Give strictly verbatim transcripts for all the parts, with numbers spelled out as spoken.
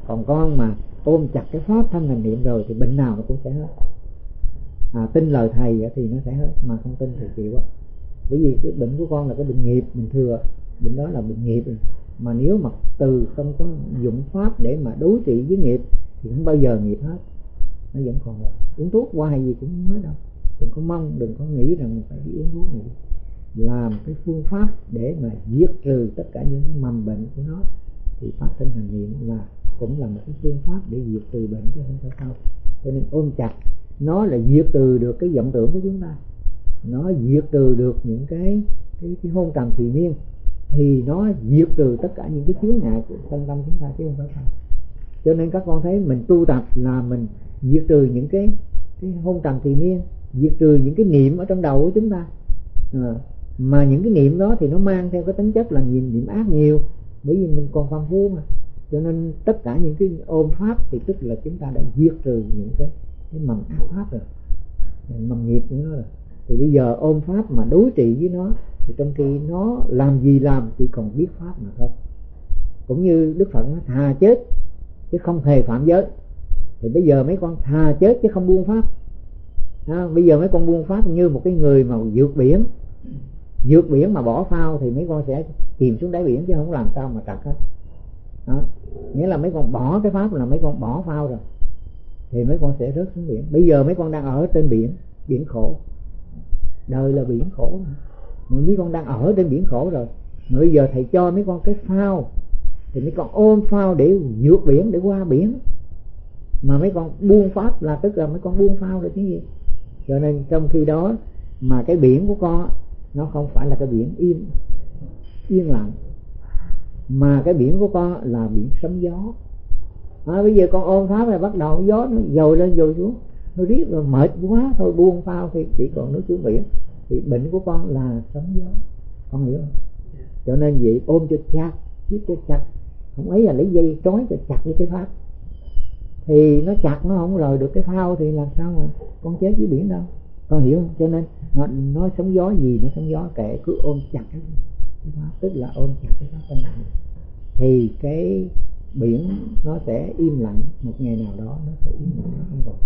Còn con mà ôm chặt cái pháp thân hành niệm rồi thì bệnh nào nó cũng sẽ hết. À, tin lời thầy thì nó sẽ hết, mà không tin thì chịu á. Bởi vì cái bệnh của con là cái bệnh nghiệp mình thừa, bệnh đó là bệnh nghiệp. Mà nếu mà từ không có dụng pháp để mà đối trị với nghiệp thì không bao giờ nghiệp hết, nó vẫn còn lại. Uống thuốc hoài gì cũng không hết đâu. Đừng có mong, đừng có nghĩ rằng mình phải đi uống thuốc này. Làm cái phương pháp để mà diệt trừ tất cả những cái mầm bệnh của nó, thì pháp thân hành niệm là cũng là một cái phương pháp để diệt trừ bệnh chứ không phải sao. Cho nên ôm chặt nó là diệt trừ được cái vọng tưởng của chúng ta, nó diệt trừ được những cái cái, cái hôn trầm thùy miên, thì nó diệt trừ tất cả những cái chướng ngại của thân tâm chúng ta chứ không phải sao. Cho nên các con thấy mình tu tập là mình diệt trừ những cái cái hôn trầm thùy miên, diệt trừ những cái niệm ở trong đầu của chúng ta. À, mà những cái niệm đó thì nó mang theo cái tính chất là niệm niệm ác nhiều, bởi vì mình còn phàm phu mà. Cho nên tất cả những cái ôm pháp thì tức là chúng ta đã diệt trừ những cái cái mầm ác pháp rồi, mầm nghiệp của nó rồi. Thì bây giờ ôm pháp mà đối trị với nó, thì trong khi nó làm gì làm chỉ còn biết pháp mà thôi. Cũng như Đức Phật nói thà chết chứ không hề phạm giới, thì bây giờ mấy con thà chết chứ không buông pháp. À, bây giờ mấy con buông pháp như một cái người mà vượt biển, vượt biển mà bỏ phao thì mấy con sẽ chìm xuống đáy biển chứ không làm sao mà trật hết. Đó, nghĩa là mấy con bỏ cái pháp là mấy con bỏ phao rồi, thì mấy con sẽ rớt xuống biển. Bây giờ mấy con đang ở trên biển, biển khổ, đời là biển khổ mà. Mấy con đang ở trên biển khổ rồi, mà bây giờ thầy cho mấy con cái phao, thì mấy con ôm phao để vượt biển, để qua biển. Mà mấy con buông pháp là tức là mấy con buông phao rồi chứ gì. Cho nên trong khi đó mà cái biển của con nó không phải là cái biển im yên lặng, mà cái biển của con là biển sóng gió. À, bây giờ con ôm pháp này bắt đầu gió nó dồi lên dồi xuống, nó riết rồi mệt quá thôi buông phao thì chỉ còn nước xuống biển. Thì bệnh của con là sóng gió, con hiểu không? Cho nên vậy ôm cho chặt, siết cho chặt, không ấy là lấy dây trói cho chặt với cái pháp, thì nó chặt nó không rời được cái phao thì làm sao mà con chết dưới biển đâu, con hiểu không? Cho nên nó nó sóng gió gì nó sóng gió kệ, cứ ôm chặt cái pháp, tức là ôm chặt cái pháp thân này, thì cái biển nó sẽ im lặng, một ngày nào đó nó sẽ im lặng, nó không còn.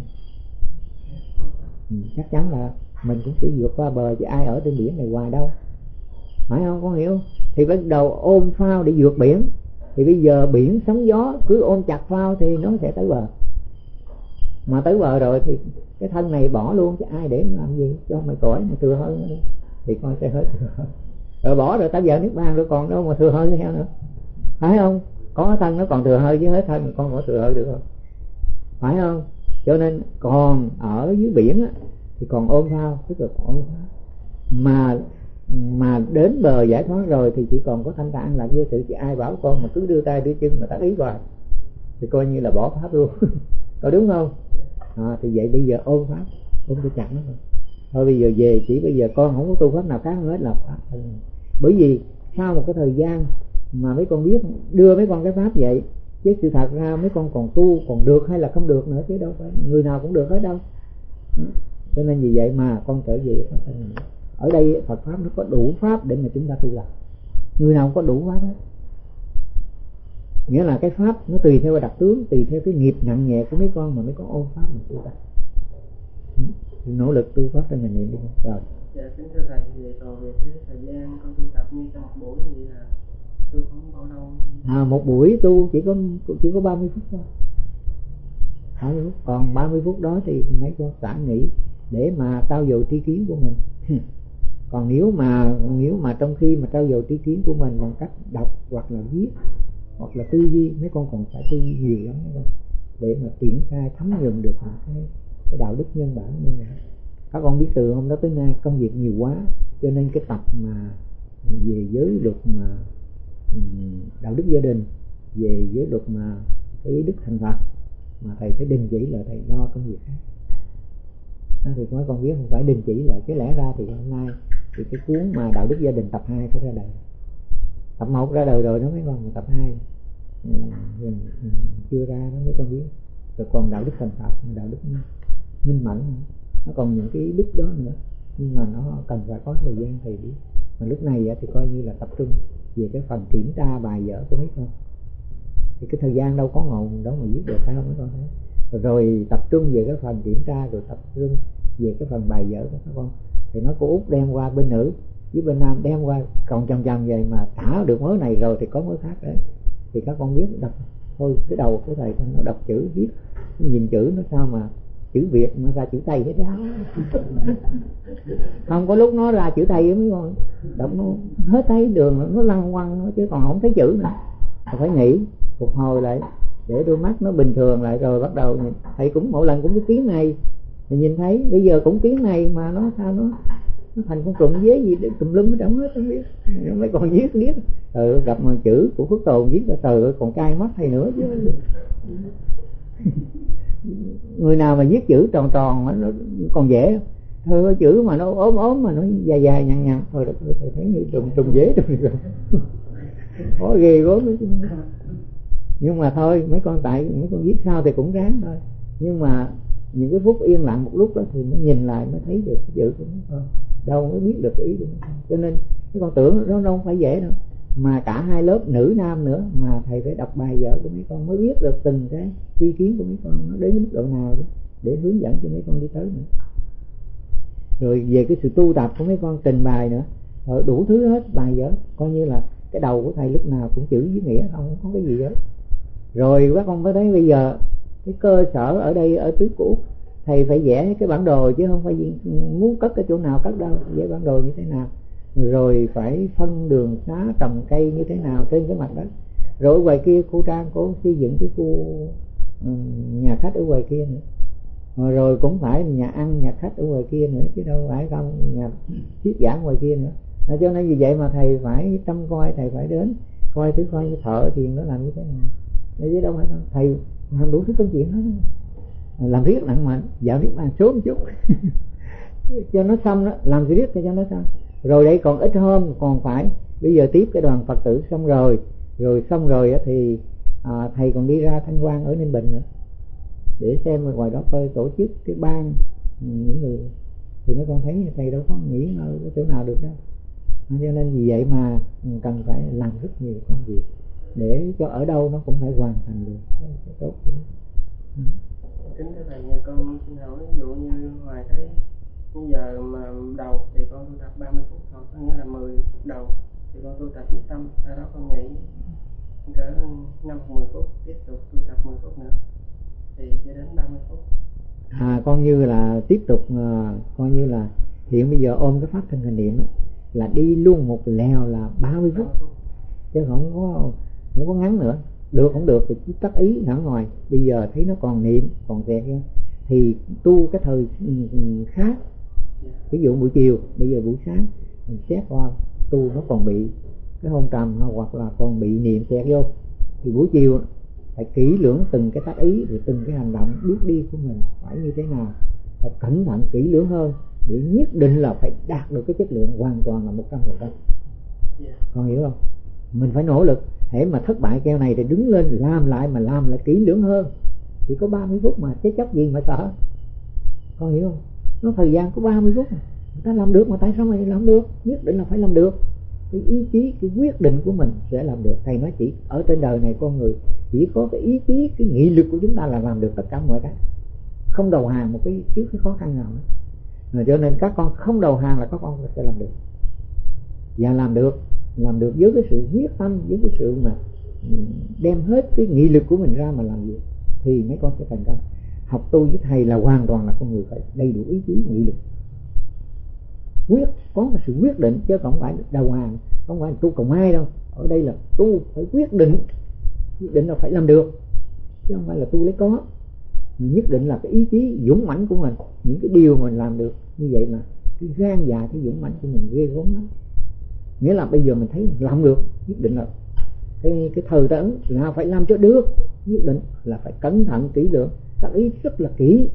Ừ, chắc chắn là mình cũng sẽ vượt qua bờ, chứ ai ở trên biển này hoài đâu, phải không, con hiểu? Thì bắt đầu ôm phao để vượt biển, thì bây giờ biển sóng gió cứ ôm chặt phao thì nó sẽ tới bờ. Mà tới bờ rồi thì cái thân này bỏ luôn, chứ ai để làm gì, cho mày cõi mà thừa hơi nữa đi, thì con sẽ hết thừa hơi. Rồi bỏ rồi ta giờ nước ban rồi còn đâu mà thừa hơi theo nữa, phải không? Có thân nó còn thừa hơi, chứ hết thân con có thừa hơi được không, phải không? Cho nên còn ở dưới biển á, thì còn ôm phao, tức là còn ôm phao. Mà mà đến bờ giải thoát rồi thì chỉ còn có thanh thản an lạc vô sự. Chỉ ai bảo con mà cứ đưa tay đưa chân mà tác ý hoài thì coi như là bỏ pháp luôn. Có đúng không? À, thì vậy bây giờ ôm pháp, ôm cho chặt nó thôi. Thôi bây giờ về chỉ bây giờ con không có tu pháp nào khác hết là pháp. Bởi vì sau một cái thời gian mà mấy con biết đưa mấy con cái pháp vậy, chứ sự thật ra mấy con còn tu còn được hay là không được nữa, chứ đâu phải người nào cũng được hết đâu. Cho nên vì vậy mà con trở về pháp thân này. Ở đây Phật pháp nó có đủ pháp để mà chúng ta tu tập, người nào cũng có đủ pháp hết. Nghĩa là cái pháp nó tùy theo đặc tướng, tùy theo cái nghiệp nặng nhẹ của mấy con mà mấy con ôm pháp mà tu tập. Nỗ lực tu pháp trên mình niệm đi rồi. Dạ kính thưa thầy, về còn về cái thời gian con tu tập như trong một buổi vậy là tu không bao lâu? À, một buổi tu chỉ có chỉ có ba mươi phút thôi. ba mươi phút. Còn ba mươi phút đó thì mấy con xả nghỉ để mà trau dồi tri kiến của mình. Còn nếu mà nếu mà trong khi mà trau dồi tri kiến của mình bằng cách đọc hoặc là viết hoặc là tư duy, mấy con còn phải tư duy nhiều lắm mấy con, để mà triển khai thấm nhuần được những cái, cái đạo đức nhân bản như vậy. Các con biết từ hôm đó tới nay công việc nhiều quá, cho nên cái tập mà về giới luật mà đạo đức gia đình, về giới luật mà cái đức thành Phật mà thầy phải đình chỉ là thầy lo công việc khác. À, thì mấy con biết không phải đình chỉ lại, cái lẽ ra thì hôm nay thì cái cuốn mà đạo đức gia đình tập hai phải ra đời. Tập một ra đời rồi đó mấy con, tập hai ừ, chưa ra đó mấy con biết. Rồi còn đạo đức thành Phật, đạo đức minh mẫn, nó còn những cái đức đó nữa, nhưng mà nó cần phải có thời gian thầy biết. Mà lúc này thì coi như là tập trung về cái phần kiểm tra bài vở của mấy con. thì cái thời gian đâu có ngồi đâu mà viết được, phải không mấy con thấy. Rồi tập trung về cái phần kiểm tra, rồi tập trung về cái phần bài vở của các con. Thì nói cô Út đem qua bên nữ với bên nam đem qua, còn chồng chồng vậy mà thả được mớ này rồi thì có mớ khác đấy. Thì các con biết đọc thôi, cái đầu của thầy nó đọc chữ viết, nhìn chữ nó sao mà chữ Việt mà ra chữ Tây hết đó. Không có lúc nó ra chữ Tây với mấy con đọc nó hết thấy đường, nó lăng quăng chứ còn không thấy chữ nữa. Phải nghĩ phục hồi lại để đôi mắt nó bình thường lại, rồi bắt đầu nhìn. Thầy cũng mỗi lần cũng cái tiếng này thì nhìn thấy bây giờ cũng tiếng này mà nó sao nó nó thành con trụng dế gì để tùm lum nó chẳng hết không biết. Nó mới còn viết viết ừ, gặp mà chữ của Phước Tồn viết là từ còn cay mắt thầy nữa chứ. Người nào mà viết chữ tròn tròn nó còn dễ, thôi chữ mà nó ốm ốm mà nó dài dài nhăn nhăn thôi thầy thấy như trùng trùng dế trùng rồi. Khó ghê gớm nữa chứ. Nhưng mà thôi mấy con tại mấy con viết sao thì cũng ráng thôi. Nhưng mà những cái phút yên lặng một lúc đó thì mới nhìn lại mới thấy được cái chữ của mấy con, đâu mới biết được cái ý của mấy con. Cho nên mấy con tưởng nó đâu phải dễ đâu, mà cả hai lớp nữ nam nữa mà thầy phải đọc bài vở của mấy con mới biết được từng cái ý kiến của mấy con nó đến mức độ nào đó, để hướng dẫn cho mấy con đi tới nữa. Rồi về cái sự tu tập của mấy con trình bày nữa, rồi đủ thứ hết bài vở, coi như là cái đầu của thầy lúc nào cũng chữ với nghĩa, không có cái gì hết. Rồi các con mới thấy bây giờ cái cơ sở ở đây ở trước cũ thầy phải vẽ cái bản đồ chứ không phải muốn cất cái chỗ nào cất đâu, vẽ bản đồ như thế nào, rồi phải phân đường xá trồng cây như thế nào trên cái mặt đất. Rồi ở ngoài kia cô Trang cô xây dựng cái khu nhà khách ở ngoài kia nữa, rồi cũng phải nhà ăn nhà khách ở ngoài kia nữa chứ đâu phải không nhà thuyết giảng ngoài kia nữa. Cho nên vì vậy mà thầy phải trông coi, thầy phải đến coi thứ coi thợ tiền nó làm như thế nào, chứ đâu phải không. Thầy làm đủ thứ công chuyện hết, làm riết nặng mà dạo riết bàn số một chút cho nó xong đó, làm riết cho nó xong. Rồi đây còn ít hôm còn phải bây giờ tiếp cái đoàn Phật tử xong rồi, rồi xong rồi thì à, thầy còn đi ra tham quan ở Ninh Bình nữa để xem ngoài đó coi tổ chức cái ban những người, thì mấy con thấy thầy đâu có nghỉ ngơi cái chỗ nào được đâu. Cho nên vì vậy mà cần phải làm rất nhiều công việc để cho ở đâu nó cũng phải hoàn thành được cái, cái tốt của nó. Kính thưa thầy, nhà con xin hỏi, ví dụ như ngoài cái giờ mà đầu thì con tu tập ba mươi phút thôi, có nghĩa là mười phút đầu thì con tu tập với tâm, sau đó con nghỉ cỡ năm mười phút, tiếp tục tu tập mười phút nữa thì cho đến ba mươi phút. À, con như là tiếp tục uh, coi như là hiện bây giờ ôm cái pháp thân hình niệm đó, là đi luôn một lèo là ba mươi phút, chứ không có không có ngắn nữa. Được không được thì tắt ý ở ngoài. Bây giờ thấy nó còn niệm còn kẹt thì tu cái thời khác, ví dụ buổi chiều, bây giờ buổi sáng mình xét qua tu nó còn bị cái hôn trầm hoặc là còn bị niệm kẹt vô, thì buổi chiều phải kỹ lưỡng từng cái tác ý, rồi từng cái hành động bước đi của mình phải như thế nào, phải cẩn thận kỹ lưỡng hơn để nhất định là phải đạt được cái chất lượng hoàn toàn là một trăm phần trăm. Con hiểu không? Mình phải nỗ lực, hễ mà thất bại keo này thì đứng lên làm lại, mà làm lại kỹ lưỡng hơn. Chỉ có ba mươi phút mà chết chóc gì mà sợ. Con hiểu không? Nó thời gian có ba mươi phút mà. Người ta làm được mà tại sao mày làm được? Nhất định là phải làm được. Cái ý chí, cái quyết định của mình sẽ làm được. Thầy nói chỉ ở trên đời này con người chỉ có cái ý chí, cái nghị lực của chúng ta là làm được tất cả mọi cái, không đầu hàng một cái trước cái khó khăn nào nữa. Rồi cho nên các con không đầu hàng là các con sẽ làm được, và làm được làm được với cái sự quyết tâm, với cái sự mà đem hết cái nghị lực của mình ra mà làm việc thì mấy con sẽ thành công. Học tu với thầy là hoàn toàn là con người phải đầy đủ ý chí, nghị lực, quyết có một sự quyết định, chứ không phải đầu hàng, không phải tu cầu ai đâu. Ở đây là tu phải quyết định, quyết định là phải làm được, chứ không phải là tu lấy có. Nhất định là cái ý chí dũng mãnh của mình, những cái điều mình làm được như vậy là cái gan dạ, cái dũng mãnh của mình ghê gớm lắm. Nghĩa là bây giờ mình thấy làm được, nhất định là cái cái thời tấn là phải làm cho được, nhất định là phải cẩn thận kỹ lưỡng, tác ý rất là kỹ.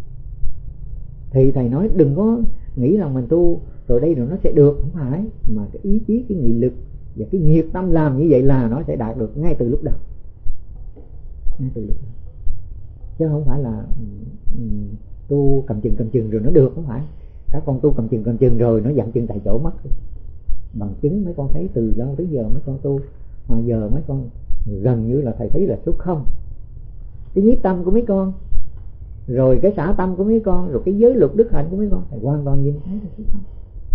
Thì thầy nói đừng có nghĩ rằng mình tu rồi đây rồi nó sẽ được, không phải, mà cái ý chí, cái nghị lực và cái nhiệt tâm làm như vậy là nó sẽ đạt được ngay từ lúc đầu, ngay từ lúc đầu. Chứ không phải là um, tu cầm chừng cầm chừng rồi nó được, không phải. Các con tu cầm chừng cầm chừng rồi nó dậm chân tại chỗ mất. Bằng chứng mấy con thấy từ lâu tới giờ mấy con tu Mà giờ mấy con gần như là thầy thấy là số không. Cái nhiếp tâm của mấy con, rồi cái xả tâm của mấy con, rồi cái giới luật đức hạnh của mấy con, thầy hoàn toàn nhìn thấy là số không.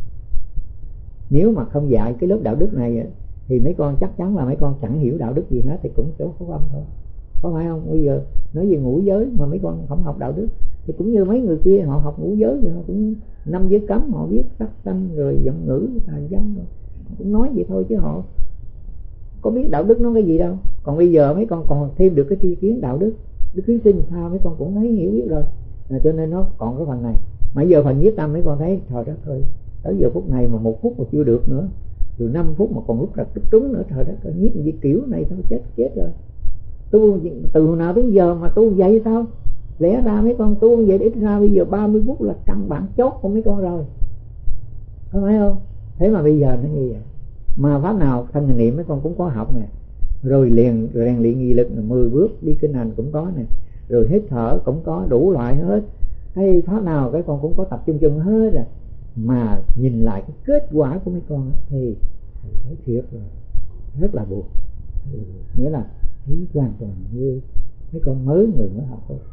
Nếu mà không dạy cái lớp đạo đức này thì mấy con chắc chắn là mấy con chẳng hiểu đạo đức gì hết, thì cũng số không thôi, có phải không? Bây giờ nói về ngũ giới mà mấy con không học đạo đức thì cũng như mấy người kia, họ học ngũ giới thì họ cũng năm giới cấm, họ biết sắc sanh rồi giọng ngữ tà dâm rồi họ cũng nói vậy thôi, chứ họ có biết đạo đức nó cái gì đâu. Còn bây giờ mấy con còn thêm được cái tri kiến đạo đức, đức hiếu sinh sao mấy con cũng thấy hiểu biết rồi, à, cho nên nó còn cái phần này. Mà giờ phần nhiếp tâm mấy con thấy trời đất ơi, tới giờ phút này mà một phút mà chưa được nữa, rồi năm phút mà còn lúc rạch lúc trúng nữa, trời đất ơi, nhiếp gì kiểu này thôi chết chết rồi. Tu từ hồi nào đến giờ mà tu vậy sao? Lẽ ra mấy con tu vậy ít ra bây giờ ba mươi phút là căn bản chốt của mấy con rồi, có phải không? Thế mà bây giờ nó như vậy. Mà pháp nào thân hình niệm mấy con cũng có học nè, rồi liền rèn luyện nghị lực mười bước đi kinh hành cũng có nè, rồi hít thở cũng có, đủ loại hết. Hay pháp nào cái con cũng có tập trung chung hết rồi. Mà nhìn lại cái kết quả của mấy con thì thấy thiệt là rất là buồn. Nghĩa là thấy hoàn toàn như mấy con mới người mới học thôi.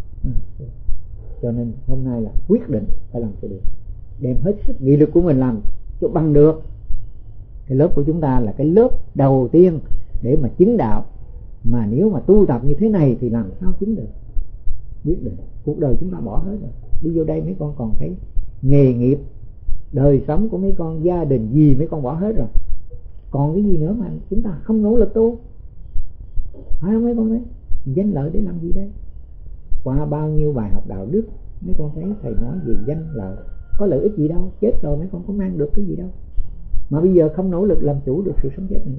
Cho nên hôm nay là quyết định phải làm cho được, đem hết sức nghị lực của mình làm cho bằng được. Cái lớp của chúng ta là cái lớp đầu tiên để mà chứng đạo. Mà nếu mà tu tập như thế này thì làm sao chứng được? Quyết định cuộc đời chúng ta bỏ hết rồi. Đi vô đây mấy con còn thấy nghề nghiệp, đời sống của mấy con, gia đình gì mấy con bỏ hết rồi. Còn cái gì nữa mà chúng ta không nỗ lực tu? Phải không mấy con đấy? Danh lợi để làm gì đây? Qua bao nhiêu bài học đạo đức mấy con thấy thầy nói về danh lợi, có lợi ích gì đâu, chết rồi mấy con có mang được cái gì đâu. Mà bây giờ không nỗ lực làm chủ được sự sống chết này.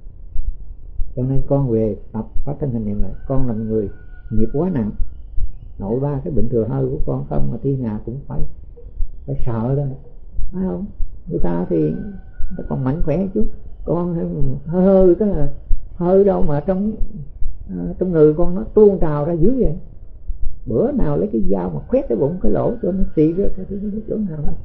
Cho nên con về tập phát thân hành niệm lại. Con là một người nghiệp quá nặng, nội ba cái bệnh thừa hơi của con không mà thiên hạ cũng phải phải sợ thôi, phải không? Người ta thì người ta còn mạnh khỏe chút, con hơi hơi cái là hơi đâu mà trong à, trong người con nó tuôn trào ra dữ vậy. Bữa nào lấy cái dao mà khoét cái bụng cái lỗ cho nó xì ra cái chỗ nào đó.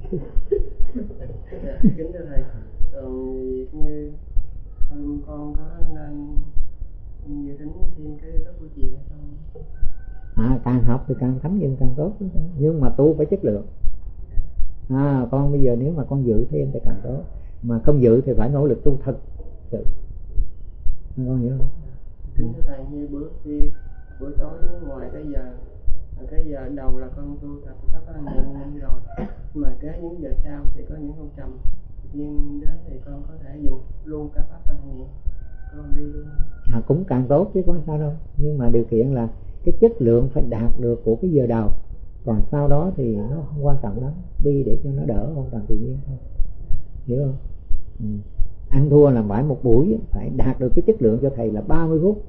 Kính thưa thầy, còn như con có nên dự tính thêm cái lớp buổi chiều hay không? À, càng học thì càng thấm dần càng tốt, nhưng mà tu phải chất lượng. À, con bây giờ nếu mà con dự thêm thì càng tốt, mà không dự thì phải nỗ lực tu thật sự. Con hiểu không? Kính thưa thầy, như bữa kia buổi tối ngoài cái giờ cái giờ đầu là con tu tập pháp hành niệm rồi, mà cái những giờ sau thì có những con trầm, nhưng đến thì con có thể dùng luôn cả pháp hành niệm, con đi luôn. À, cũng càng tốt chứ có sao đâu, nhưng mà điều kiện là cái chất lượng phải đạt được của cái giờ đầu, còn sau đó thì nó không quan trọng lắm, đi để cho nó đỡ không toàn tự nhiên thôi, hiểu không? Ừ. Ăn thua làm phải một buổi phải đạt được cái chất lượng cho thầy là ba mươi phút,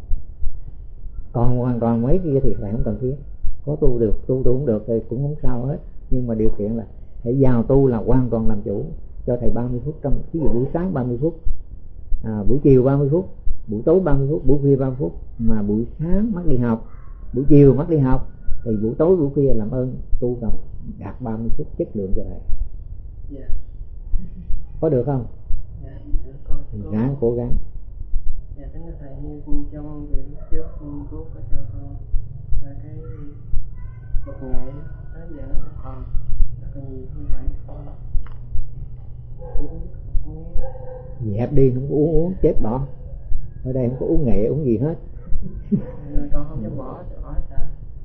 còn hoàn toàn mấy kia thì thầy không cần thiết. Có tu được, tu tu cũng được thì cũng không sao hết, nhưng mà điều kiện là hãy vào tu là hoàn toàn làm chủ, cho thầy ba mươi phút trong, ví dụ buổi sáng ba mươi phút, à, buổi chiều ba mươi phút, buổi tối ba mươi phút, buổi khuya ba mươi phút. Mà buổi sáng mắc đi học, buổi chiều mắc đi học, thì buổi tối buổi khuya làm ơn tu tập đạt ba mươi phút chất lượng cho thầy. Dạ. Có được không? Dạ, con, con... ráng cố gắng. Dạ, kính thưa thầy, như trong việc lúc trước cô có cho con là cái bậc nghệ tới giờ nó còn nó còn nhiều như vậy, con uống uống dẹp đi, không có uống uống chết bỏ. Ở đây không có uống nghệ uống gì hết. nên con không dám bỏ, bỏ sao?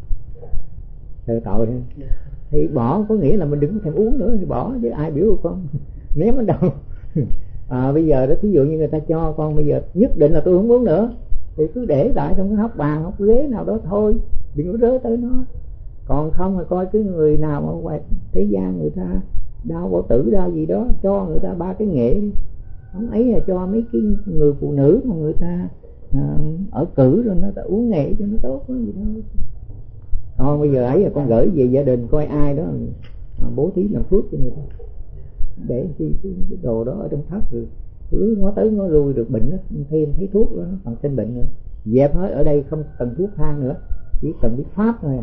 Sợ tội ha. Yeah. Thì bỏ có nghĩa là mình đừng thèm uống nữa thì bỏ, chứ ai biểu con ném ở đâu. À, bây giờ đó thí dụ như người ta cho con bây giờ nhất định là tôi không uống nữa, thì cứ để lại trong cái hốc bàn hốc ghế nào đó thôi, đừng có rớ tới nó. Còn không là coi cái người nào mà ngoài thế gian người ta đau bao tử đau gì đó, cho người ta ba cái nghệ, không ấy là cho mấy cái người phụ nữ mà người ta à, ở cử rồi nó ta uống nghệ cho nó tốt, có gì đâu. Thôi bây giờ ấy là con gửi về gia đình coi ai đó à, bố thí làm phước cho người ta, để chi cái đồ đó ở trong thất rồi cứ ngó tới ngó lui được bệnh nó thêm thấy thuốc đó nó còn sinh bệnh nữa. Dẹp hết, ở đây không cần thuốc thang nữa, chỉ cần biết pháp thôi.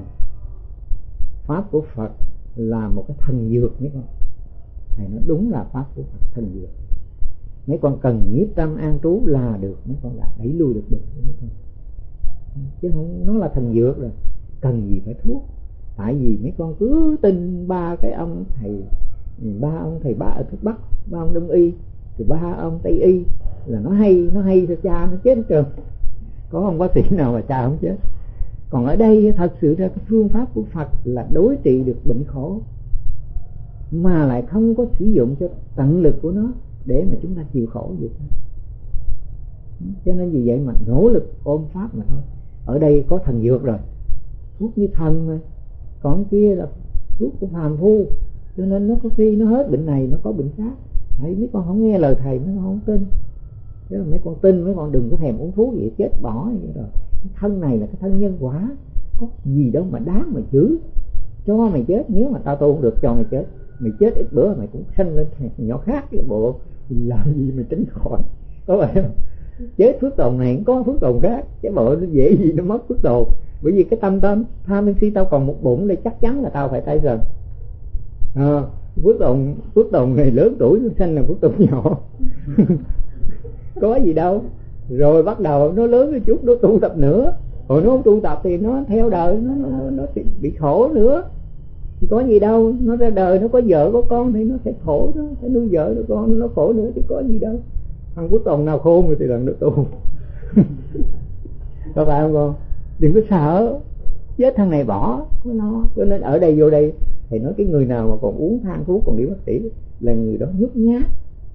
Pháp của Phật là một cái thần dược, biết không? Thầy nói đúng là pháp của Phật thần dược. mấy con cần nhiếp tâm an trú là được, mấy con đã đẩy lui được bệnh của mấy con. Chứ không, nó là thần dược rồi, cần gì phải thuốc. Tại vì mấy con cứ tin ba cái ông thầy, ba ông thầy ba ở thuốc Bắc, ba ông Đông y, rồi ba ông Tây y là nó hay, nó hay cho cha nó chết hết trơn. Có không bác sĩ nào mà cha không chết. Còn ở đây thật sự ra cái phương pháp của Phật là đối trị được bệnh khổ, mà lại không có sử dụng cho tận lực của nó để mà chúng ta chịu khổ vậy thôi. Cho nên vì vậy mà nỗ lực ôm pháp mà thôi. Ở đây có thần dược rồi, thuốc như thần mà, còn kia là thuốc của phàm phu, cho nên nó có khi nó hết bệnh này nó có bệnh khác. Thấy mấy con không nghe lời thầy, mấy con không tin. Chứ mấy con tin, mấy con đừng có thèm uống thuốc vậy, chết bỏ vậy rồi. Cái thân này là cái thân nhân quả, có gì đâu mà đáng mà giữ. Cho mày chết, nếu mà tao tu không được cho mày chết. Mày chết ít bữa mày cũng sanh lên nhỏ khác cái bộ, làm gì mày tránh khỏi. Có phải không? Chết phước tồn này cũng có phước tồn khác, cái bộ nó dễ gì nó mất phước tồn. Bởi vì cái tâm tâm tham sân si tao còn một bụng đây, chắc chắn là tao phải tay rần. À, phước tồn phước tồn này lớn tuổi nó sanh là phước tồn nhỏ. Có gì đâu. Rồi bắt đầu nó lớn một chút nó tu tập nữa, rồi nó không tu tập thì nó theo đời nó nó, nó bị khổ nữa. Thì có gì đâu, nó ra đời nó có vợ có con thì nó sẽ khổ, nó phải nuôi vợ nuôi con, nó khổ nữa chứ có gì đâu. Thằng phước tồn nào khôn rồi thì lần nó tu. Các bạn không con? Đừng có sợ chết thằng này bỏ có lo. Cho nên ở đây vô đây thầy nói cái người nào mà còn uống than thuốc còn đi bác sĩ là người đó nhút nhát,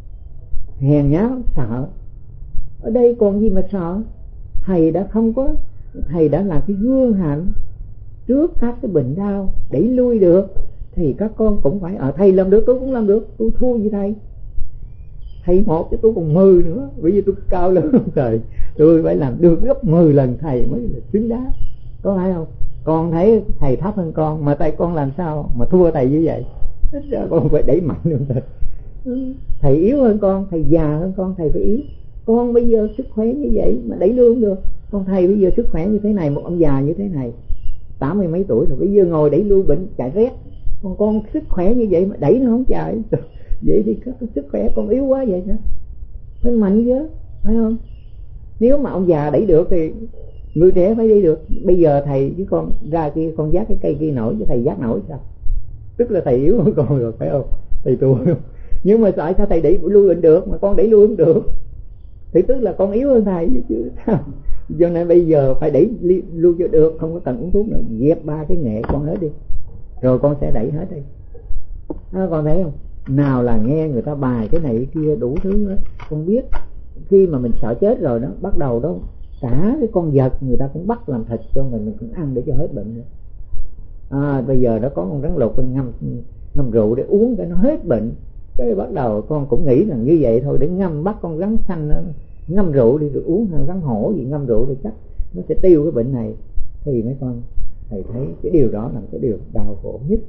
hèn nhát, sợ. Ở đây còn gì mà sợ. Thầy đã không có, thầy đã là cái gương hạnh trước các cái bệnh đau đẩy lui được, thì các con cũng phải ở. Thầy làm được tôi cũng làm được, tôi thua gì thầy? Thầy một chứ tôi còn mười nữa, bởi vì tôi cao lớn hơn thầy, tôi phải làm được gấp mười lần thầy mới là xứng đáng. Có phải không? Con thấy thầy thấp hơn con, mà tại con làm sao mà thua thầy như vậy? Ít ra con phải đẩy mạnh hơn thầy. Thầy yếu hơn con, thầy già hơn con, thầy phải yếu. Con bây giờ sức khỏe như vậy mà đẩy lui không được. Con thầy bây giờ sức khỏe như thế này, một ông già như thế này, tám mươi mấy tuổi rồi, bây giờ ngồi đẩy lui bệnh chạy rét. Còn con sức khỏe như vậy mà đẩy nó không chạy, vậy thì cái sức khỏe con yếu quá vậy chứ. Phải mạnh chứ, phải không? Nếu mà ông già đẩy được thì người trẻ phải đi được. Bây giờ thầy với con ra kia con vác cái cây kia nổi chứ thầy vác nổi sao? Tức là thầy yếu hơn con rồi, phải không? Thầy tu không? Nhưng mà tại sao thầy đẩy lui bệnh được mà con đẩy lui không được? Thì tức là con yếu hơn thầy chứ sao? Cho nên bây giờ phải đẩy lui cho được, không có cần uống thuốc nữa, dẹp ba cái nghệ con hết đi, rồi con sẽ đẩy hết đi. À, con thấy không? Nào là nghe người ta bài cái này cái kia đủ thứ hết. Con biết khi mà mình sợ chết rồi đó, bắt đầu đó cả cái con vật người ta cũng bắt làm thịt cho mình, mình cũng ăn để cho hết bệnh nữa. À, bây giờ đó có con rắn lục ngâm ngâm rượu để uống để nó hết bệnh. Cái bắt đầu con cũng nghĩ rằng như vậy thôi, để ngâm bắt con rắn xanh đó, ngâm rượu đi rồi uống, hay rắn hổ gì ngâm rượu thì chắc nó sẽ tiêu cái bệnh này. Thì mấy con thầy thấy cái điều đó là cái điều đau khổ nhất.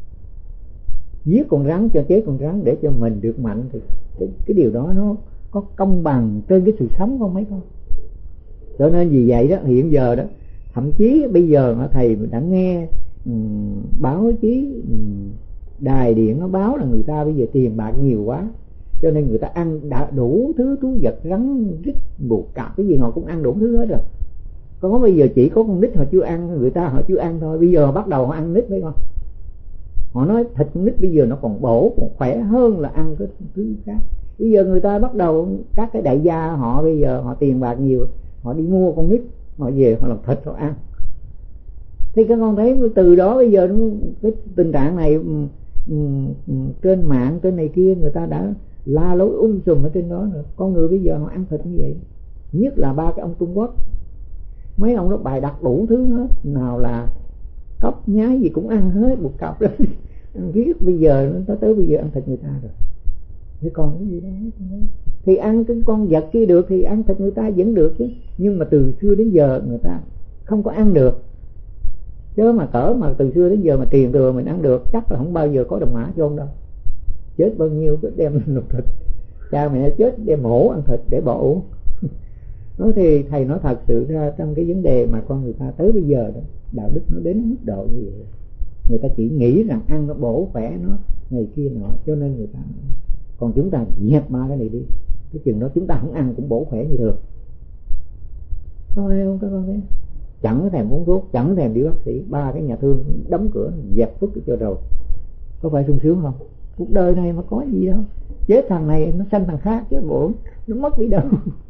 Giết con rắn cho chết con rắn để cho mình được mạnh thì cái, cái điều đó nó có công bằng trên cái sự sống không mấy con? Cho nên vì vậy đó, hiện giờ đó, thậm chí bây giờ mà thầy đã nghe um, báo chí, um, đài điện nó báo là người ta bây giờ tiền bạc nhiều quá, cho nên người ta ăn đã đủ thứ thú vật, rắn rít buộc cạp cái gì họ cũng ăn đủ thứ hết rồi. Có bây giờ chỉ có con nít họ chưa ăn, người ta họ chưa ăn thôi. Bây giờ họ bắt đầu họ ăn nít mấy con. Họ nói thịt con nít bây giờ nó còn bổ, còn khỏe hơn là ăn cái thứ khác. Bây giờ người ta bắt đầu, các cái đại gia họ bây giờ họ tiền bạc nhiều, họ đi mua con nít, họ về họ làm thịt họ ăn. Thì các con thấy từ đó bây giờ cái tình trạng này um, um, trên mạng trên này kia người ta đã la lối um sùm ở trên đó rồi. Con người bây giờ họ ăn thịt như vậy. Nhất là ba cái ông Trung Quốc, mấy ông đó bài đặt đủ thứ hết, nào là cóc nhái gì cũng ăn hết, một cặp đó ăn riết. Bây giờ nó tới, tới bây giờ ăn thịt người ta rồi thì còn cái gì đó. Thì ăn cái con vật kia được thì ăn thịt người ta vẫn được chứ, nhưng mà từ xưa đến giờ người ta không có ăn được. Chứ mà cỡ mà từ xưa đến giờ mà truyền thừa mình ăn được chắc là không bao giờ có đồng mã chôn đâu. Chết bao nhiêu cứ đem nộp thịt, cha mẹ chết đem hổ ăn thịt để bỏ uống. Nói thì thầy nói thật sự ra trong cái vấn đề mà con người ta tới bây giờ đó, đạo đức nó đến mức độ như vậy. Người ta chỉ nghĩ rằng ăn nó bổ khỏe nó này kia nọ, cho nên người ta. Còn chúng ta dẹp ba cái này đi, cái chừng đó chúng ta không ăn cũng bổ khỏe như được. Có ai không các con thấy? Chẳng thèm uống thuốc, chẳng thèm đi bác sĩ, ba cái nhà thương đóng cửa dẹp vứt cho rồi. Có phải sung sướng không? Cuộc đời này mà có gì đâu, chết thằng này nó sanh thằng khác chứ bộ nó mất đi đâu.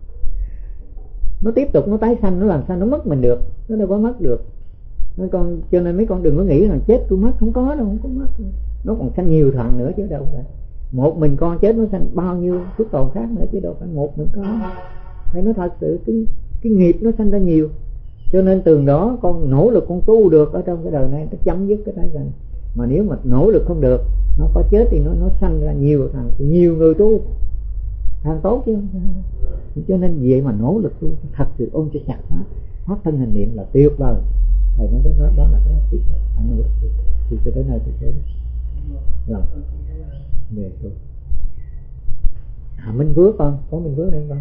Nó tiếp tục nó tái sanh, nó làm sao nó mất mình được, nó đâu có mất được. Mấy con, cho nên mấy con đừng có nghĩ rằng chết tôi mất, không có đâu, không có mất. Nó còn sanh nhiều thằng nữa chứ đâu phải một mình con chết nó sanh bao nhiêu phước tồn khác nữa chứ đâu phải một mình con. Phải nói thật sự cái cái nghiệp nó sanh ra nhiều, cho nên từ đó con nỗ lực con tu được ở trong cái đời này nó chấm dứt cái tái sanh. Mà nếu mà nỗ lực không được, nó có chết thì nó nó sanh ra nhiều thằng, nhiều người tu thằng tốt chứ. Cho nên vậy mà nỗ lực tu thật sự ôm cho chặt quá, phát thân hành niệm là tuyệt vời. Thầy nói cái đó, đó là cái tuyệt vời, phải nỗ lực tu thì cho tới nơi thì thế lòng về tu. À, Minh Phước con, có Minh Phước đây con.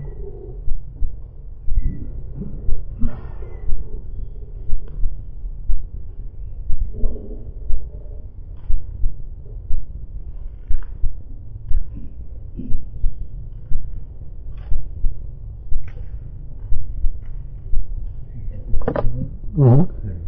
Dạ.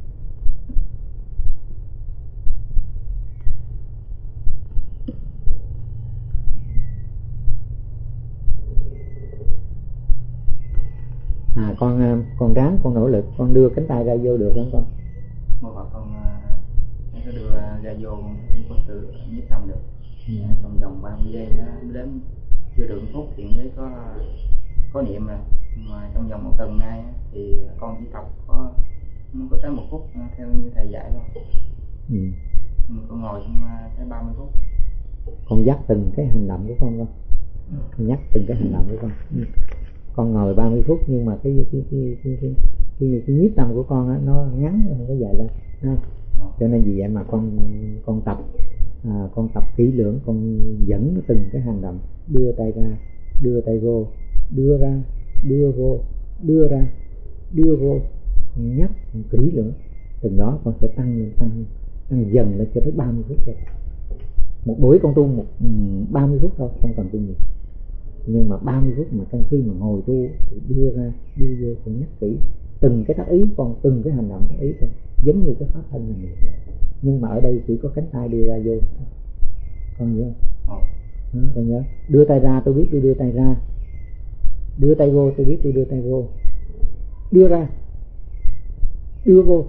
À con con ráng con nỗ lực con đưa cánh tay ra vô được không con? Một hồi con nó đưa ra vô có từ nhất năm được. Ừ. Trong vòng ba mươi giây nó đến chưa được một phút thì thấy có có niệm rồi. Mà trong vòng một tuần nay thì con chỉ tập có có tới một phút theo như thầy dạy thôi. Ừ. Nhưng mà con ngồi trong tới ba mươi phút. Con dắt từng cái hành động của con con. Con nhắc từng cái hành động của con. Ừ. Con ngồi ba mươi phút nhưng mà cái cái cái cái cái cái, cái nhiếp tâm của con á, nó ngắn không có dài lên ha. Cho nên vì vậy mà con con tập à, con tập kỹ lưỡng, con dẫn từng cái hành động, đưa tay ra, đưa tay vô, đưa ra, đưa vô, đưa ra, đưa vô, con nhắc con kỹ lưỡng, từng đó con sẽ tăng lên, tăng tăng dần lên cho tới ba mươi phút rồi. Một buổi con tu một ba mươi phút thôi, không cần tu nhiều. Nhưng mà ba mươi phút mà trong khi mà ngồi tu thì đưa ra, đưa vô, con nhắc kỹ từng cái tác ý con, từng cái hành động tác ý con, giống như cái pháp thân này. Nhưng mà ở đây chỉ có cánh tay đưa ra vô, con nhớ không? Đó, con nhớ đưa tay ra tôi biết tôi đưa tay ra, đưa tay vô tôi biết tôi đưa tay vô, đưa ra, đưa vô,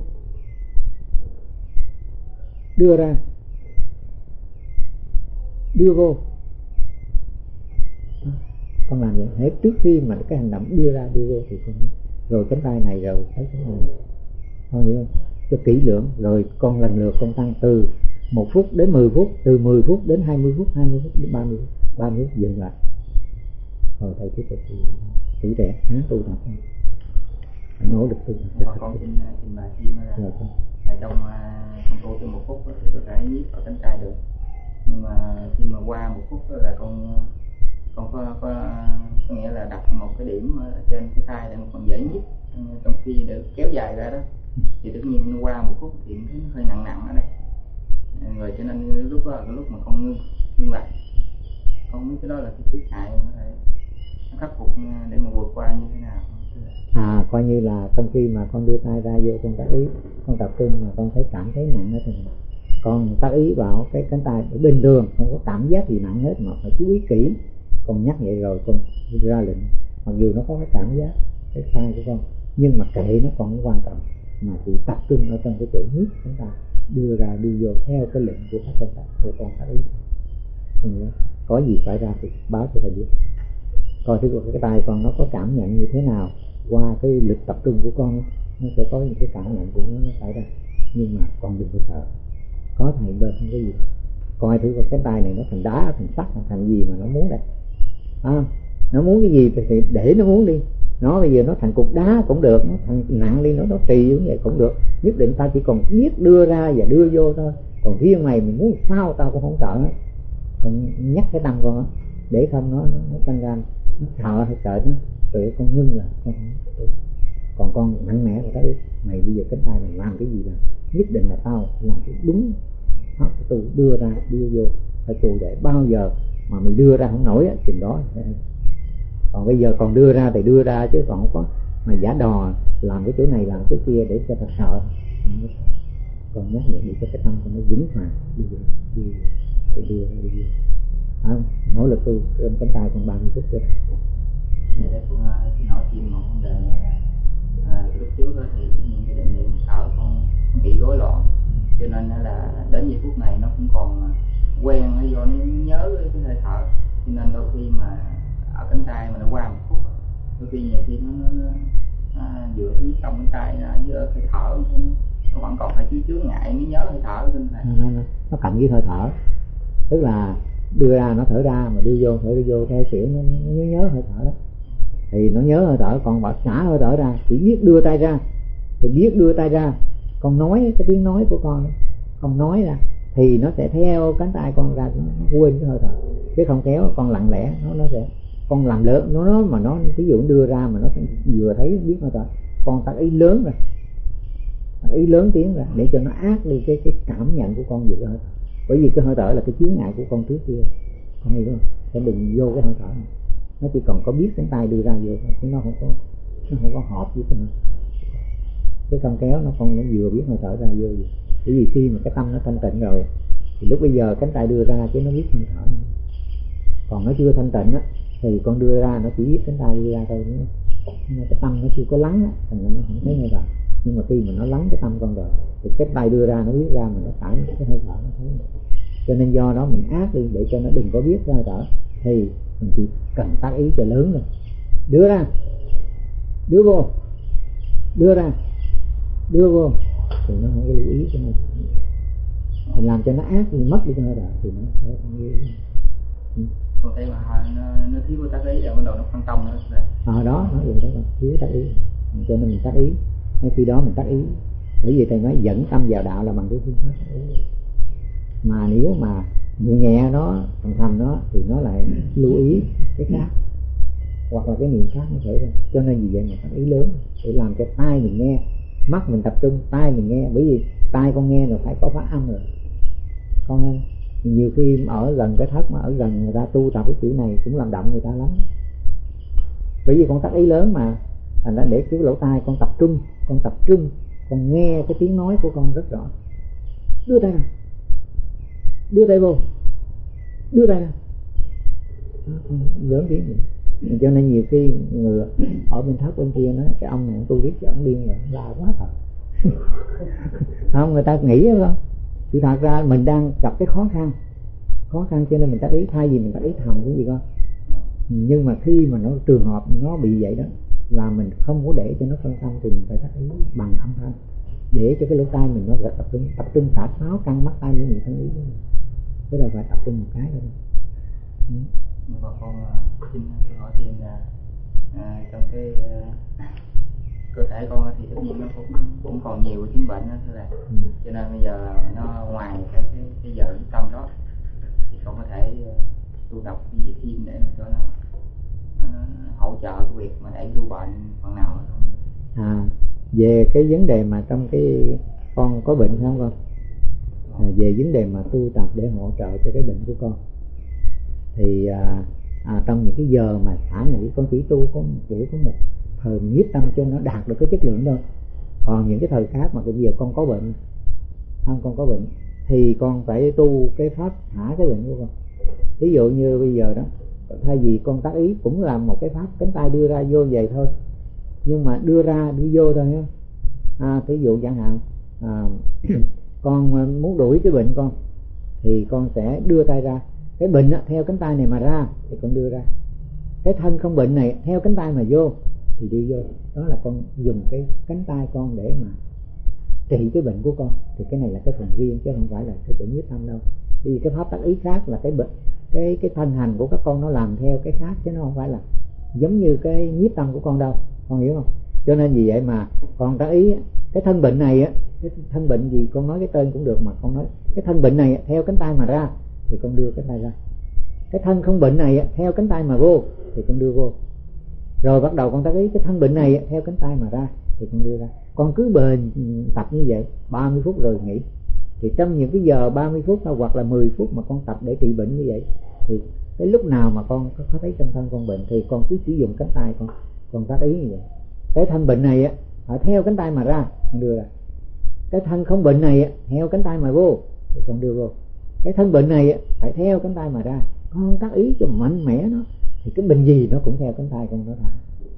đưa ra, đưa vô. Đó, con làm vậy hết trước khi mà cái hành động đưa ra đưa vô thì con rồi cánh tay này rồi tới cánh tay này, con hiểu không? Cho kỹ lưỡng rồi con lần lượt con tăng từ một phút đến mười phút, từ mười phút đến hai mươi phút, hai mươi phút đến ba mươi phút, ba mươi phút dừng lại. Rồi thầy tiếp tục tuổi trẻ há tu tập nỗ lực tu tập. Con xin xin bài thêm là trong con tu từ một phút thì có thể nhiếp vào cánh tay được, nhưng mà khi mà qua một phút là con con có, có có nghĩa là đặt một cái điểm ở trên cái tay để còn dễ nhiếp, trong khi để kéo dài ra đó thì tất nhiên nó qua một phút thì nó hơi nặng nặng ở đây rồi, cho nên lúc đó là cái lúc mà con ngưng ngưng lại, con biết cái đó là cái chướng ngại nó phải khắc phục để mà vượt qua như thế nào. À coi như là trong khi mà con đưa tay ra vô con tác ý, con tập trung mà con thấy cảm thấy nặng ở thì con tác ý vào cái cánh tay ở bình thường, không có cảm giác gì nặng hết mà phải chú ý kỹ. Con nhắc vậy rồi con ra lệnh, mặc dù nó có cái cảm giác cái tay của con nhưng mà kệ nó còn quan trọng, mà chỉ tập trung ở trong cái chỗ nhiếp cánh tay, đưa ra đưa vô theo cái lệnh của các con tập của con tác ý. Con nhớ có gì phải ra thì báo cho thầy biết, coi thử cái tay con nó có cảm nhận như thế nào. Qua cái lực tập trung của con nó sẽ có những cái cảm nhận của nó nó xảy ra, nhưng mà con đừng có sợ, có thầy bên không có gì. Coi thử coi cái tay này nó thành đá, thành sắt, thành gì mà nó muốn đây à, nó muốn cái gì thì để nó muốn đi. Nó bây giờ nó thành cục đá cũng được, nó thành nặng đi, nó nó trì như vậy cũng được. Nhất định ta chỉ còn biết đưa ra và đưa vô thôi, còn riêng mày mình muốn sao tao cũng không sợ hết. Con nhắc cái tâm con đó, để không nó nó tăng ra nó sợ hay sợ nó rồi con ngưng là con không. Còn con mạnh mẽ của ta biết mày bây giờ cánh tay mày làm cái gì là nhất định là tao làm cái đúng đó, tôi đưa ra đưa vô phải cụ để bao giờ mà mày đưa ra không nổi á, chừng đó Còn bây giờ còn đưa ra thì đưa ra chứ còn không có mà giả đò làm cái chỗ này làm chỗ kia để cho ta sợ. Còn nhắc nhở để cho cái tâm của nó vững vàng đi đi đi đi đưa ra đi à, nỗ lực tu trên cánh tay còn ba mươi phút rồi. Để cũng xin hỏi thêm một vấn đề nữa là à, lúc trước đó thì tất nhiên cái định niệm thở con bị rối loạn, cho nên là đến giây phút này nó cũng còn quen do nó nhớ cái hơi thở, cho nên đôi khi mà ở cánh tay mà nó qua một phút, đôi khi nhiều khi nó, nó, nó à, giữa cái trong cánh tay với hơi thở nó vẫn còn phải chứa chứa ngại nó nhớ hơi thở trên này. Nó, nó, nó cạnh với hơi thở, tức là đưa ra nó thở ra mà đưa vô thở đưa vô theo kiểu nó, nó nhớ nhớ hơi thở đó, thì nó nhớ hơi thở. Còn bảo xả hơi thở ra chỉ biết đưa tay ra thì biết đưa tay ra, con nói cái tiếng nói của con không nói ra thì nó sẽ theo cánh tay con ra, nó quên cái hơi thở, chứ không kéo con lặng lẽ nó nó sẽ con làm lớn nó, nó mà nó ví dụ đưa ra mà nó vừa thấy biết hơi thở, con tác ý lớn rồi tác ý lớn tiếng ra để cho nó át đi cái cái cảm nhận của con về cái hơi thở, bởi vì cái hơi thở là cái chướng ngại của con trước kia, con hiểu không? Để đừng vô cái hơi thở này, nó chỉ còn có biết cánh tay đưa ra vô thôi, chứ nó không có nó không có hợp với cái hơi cái con kéo nó con nó vừa biết hơi thở ra vô gì. Bởi vì khi mà cái tâm nó thanh tịnh rồi thì lúc bây giờ cánh tay đưa ra chứ nó biết hơi thở, còn nó chưa thanh tịnh á thì con đưa ra nó chỉ biết cánh tay đưa ra thôi, nó cái tâm nó chưa có lắng á, thành ra nó không thấy hơi thở. Nhưng mà khi mà nó lắng cái tâm con rồi thì cái tay đưa ra nó biết ra mà nó phải cái hơi thở nó thấy. Cho nên do đó mình ác đi để cho nó đừng có biết cái hơi thở, thì mình chỉ cần tác ý cho lớn rồi, đưa ra đưa vô đưa ra đưa vô thì nó không có lưu ý cho nó, mình làm cho nó ác thì mất đi cái hơi thở thì nó sẽ không lưu ý. Ừ. Còn thấy mà nó, nó thiếu tác ý là bắt đầu nó phân tâm nữa rồi. Ờ đó, nó vậy đó, thiếu tác ý, cho nên mình tác ý, ngay khi đó mình tác ý. Bởi vì thầy nói dẫn tâm vào đạo là bằng cái phương pháp tác ý. Mà nếu mà nhẹ nhẹ nó còn thầm nó thì nó lại lưu ý cái khác hoặc là cái niệm khác nó xảy ra. Cho nên vì vậy mà tác ý lớn để làm cho tai mình nghe, mắt mình tập trung, tai mình nghe. Bởi vì tai con nghe rồi phải có phát âm rồi, con nghe nhiều khi ở gần cái thất mà ở gần người ta tu tập cái kiểu này cũng làm động người ta lắm. Bởi vì con tác ý lớn mà thành ra để cái lỗ tai con tập trung, con tập trung con nghe cái tiếng nói của con rất rõ. Đưa tay ra, đưa tay vô, đưa tay ra, lớn tiếng vậy. Cho nên nhiều khi người ở bên thất bên kia nói cái ông này tu biết chứ ông điên rồi, la quá thật. Không, người ta nghĩ không, thì thật ra mình đang gặp cái khó khăn khó khăn cho nên mình tác ý, thay vì mình tác ý thầm cái gì con. Nhưng mà khi mà nó trường hợp nó bị vậy đó là mình không có để cho nó phân tâm thì mình phải tác ý bằng âm thanh để cho cái lỗ tai mình nó tập trung tập trung cả sáu căn mắt tai mũi miệng thân ý, chứ đâu phải tập trung một cái thôi. Ừ. Bà con xin tôi hỏi thêm là à, trong cái uh, cơ thể con thì tất nhiên nó cũng, cũng còn nhiều chứng bệnh đó thưa thầy. Ừ. Cho nên bây giờ nó ngoài cái cái, cái giờ quyết tâm đó thì con có thể uh, tu tập cái gì thêm để cho nó uh, hỗ trợ cái việc mà đẩy lưu bệnh phần nào đó không? À, về cái vấn đề mà trong cái con có bệnh không con? À, về vấn đề mà tu tập để hỗ trợ cho cái bệnh của con thì à, à, trong những cái giờ mà xả nghỉ con chỉ tu có chỉ có một thời nhiếp tâm cho nó đạt được cái chất lượng thôi. Còn những cái thời khác mà bây giờ con có bệnh không, con có bệnh thì con phải tu cái pháp thả cái bệnh của con. Ví dụ như bây giờ đó, thay vì con tác ý cũng là một cái pháp cánh tay đưa ra vô vậy thôi, nhưng mà đưa ra đưa vô thôi nhá. À, ví dụ chẳng hạn à, con muốn đuổi cái bệnh con thì con sẽ đưa tay ra, cái bệnh á, theo cánh tay này mà ra thì con đưa ra, cái thân không bệnh này theo cánh tay mà vô thì đi vô. Đó là con dùng cái cánh tay con để mà trị cái bệnh của con, thì cái này là cái phần riêng chứ không phải là cái chỗ nhiếp tâm đâu. Vì cái pháp tác ý khác là cái bệnh, cái cái thân hành của các con nó làm theo cái khác chứ nó không phải là giống như cái nhiếp tâm của con đâu, con hiểu không? Cho nên vì vậy mà con tác ý cái thân bệnh này á, cái thân bệnh gì con nói cái tên cũng được, mà con nói cái thân bệnh này theo cánh tay mà ra thì con đưa cánh tay ra, cái thân không bệnh này theo cánh tay mà vô thì con đưa vô. Rồi bắt đầu con tác ý cái thân bệnh này theo cánh tay mà ra thì con đưa ra. Con cứ bền tập như vậy ba mươi phút rồi nghỉ, Thì trong những cái giờ ba mươi phút hoặc là mười phút mà con tập để trị bệnh như vậy, thì cái lúc nào mà con có thấy trong thân con bệnh thì con cứ sử dụng cánh tay con con tác ý như vậy. Cái thân bệnh này á phải theo cánh tay mà ra, con đưa ra. Cái thân không bệnh này á theo cánh tay mà vô thì con đưa vô. Cái thân bệnh này á phải theo cánh tay mà ra, con tác ý cho mạnh mẽ nó, thì cái bệnh gì nó cũng theo cánh tay con nó ra.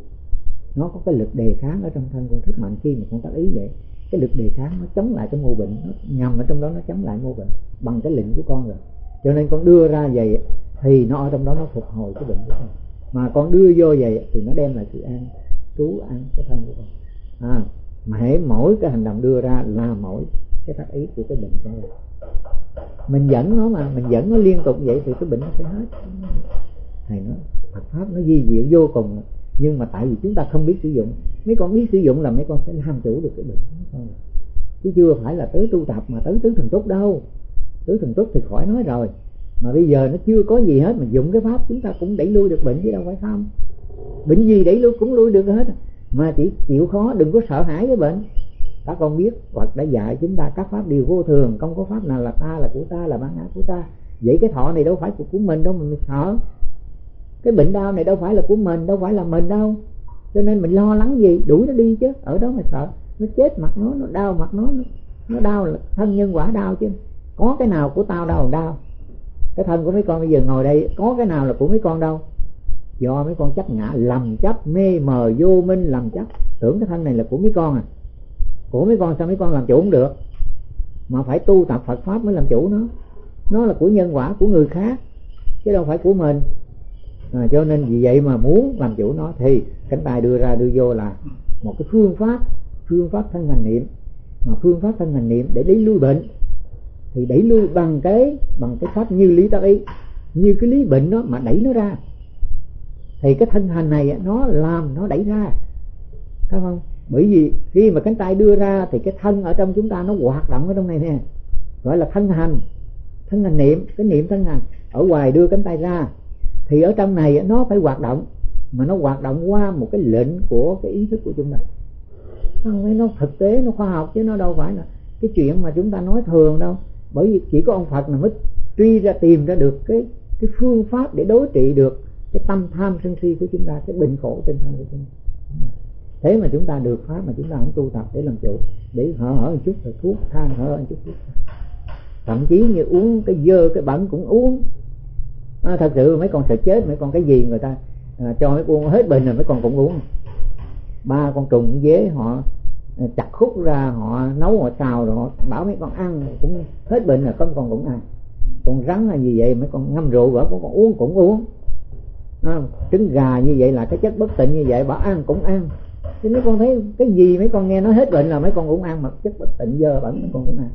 Nó có cái lực đề kháng ở trong thân con rất mạnh. Khi mà con tác ý vậy, cái lực đề kháng nó chống lại cái mô bệnh, nó ngầm ở trong đó, nó chống lại mô bệnh bằng cái lệnh của con rồi. Cho nên con đưa ra vậy thì nó ở trong đó nó phục hồi cái bệnh của con. Mà con đưa vô vậy thì nó đem lại sự an trú an cái thân của con. À, mà hễ mỗi cái hành động đưa ra là mỗi cái tác ý của cái bệnh của con. Mình dẫn nó mà mình dẫn nó liên tục vậy thì cái bệnh nó sẽ hết. Thầy nói Phật pháp nó di diệu vô cùng, nhưng mà tại vì chúng ta không biết sử dụng. Mấy con biết sử dụng là mấy con sẽ làm chủ được cái bệnh của con, chứ chưa phải là tới tu tập mà tới tứ thần túc đâu. Tứ thần túc thì khỏi nói rồi, mà bây giờ nó chưa có gì hết, mà dùng cái pháp chúng ta cũng đẩy lui được bệnh chứ đâu phải không. Bệnh gì đẩy lui cũng lui được hết, mà chỉ chịu khó, đừng có sợ hãi cái bệnh. Các con biết Phật đã dạy chúng ta các pháp đều vô thường, không có pháp nào là ta, là của ta, là bản ngã của ta. Vậy cái thọ này đâu phải của, của mình đâu mà mình sợ. Cái bệnh đau này đâu phải là của mình, đâu phải là mình đâu. Cho nên mình lo lắng gì, đuổi nó đi chứ, ở đó mà sợ. Nó chết mặt nó, nó đau mặt nó, nó, nó đau là thân nhân quả đau chứ. Có cái nào của tao đâu đau. Cái thân của mấy con bây giờ ngồi đây, có cái nào là của mấy con đâu. Do mấy con chấp ngã, lầm chấp, mê mờ, vô minh, lầm chấp, tưởng cái thân này là của mấy con à. Của mấy con sao mấy con làm chủ không được. Mà phải tu tập Phật Pháp mới làm chủ nó. Nó là của nhân quả, của người khác, chứ đâu phải của mình. À, cho nên vì vậy mà muốn làm chủ nó thì cánh tay đưa ra đưa vô là một cái phương pháp, phương pháp thân hành niệm. Mà phương pháp thân hành niệm để đẩy lui bệnh thì đẩy lui bằng cái bằng cái pháp như lý tác ý, như cái lý bệnh đó mà đẩy nó ra. Thì cái thân hành này nó làm nó đẩy ra, thấy không? Bởi vì khi mà cánh tay đưa ra thì cái thân ở trong chúng ta nó hoạt động ở trong này nè, gọi là thân hành, thân hành niệm, cái niệm thân hành. Ở ngoài đưa cánh tay ra thì ở trong này nó phải hoạt động, mà nó hoạt động qua một cái lệnh của cái ý thức của chúng ta. Không phải nó thực tế, nó khoa học, chứ nó đâu phải là cái chuyện mà chúng ta nói thường đâu. Bởi vì chỉ có ông Phật là mới truy ra, tìm ra được cái cái phương pháp để đối trị được cái tâm tham sân si của chúng ta, cái bệnh khổ trên thân của chúng ta. Thế mà chúng ta được pháp mà chúng ta không tu tập để làm chủ, để hở hở một chút rồi thuốc than, hở một chút thuốc. Thậm chí như uống cái dơ cái bẩn cũng uống. À, thật sự mấy con sợ chết, mấy con cái gì người ta à, cho mấy con hết bệnh rồi mấy con cũng uống. Ba con trùng dế họ chặt khúc ra, họ nấu họ xào rồi họ bảo mấy con ăn cũng hết bệnh rồi, con con cũng ăn. Con rắn là gì vậy, mấy con ngâm rượu vỡ con, con uống cũng uống. À, trứng gà như vậy là cái chất bất tịnh như vậy, bảo ăn cũng ăn. Chứ mấy con thấy cái gì mấy con nghe nói hết bệnh là mấy con cũng ăn, mà chất bất tịnh dơ bẩn mấy con cũng ăn.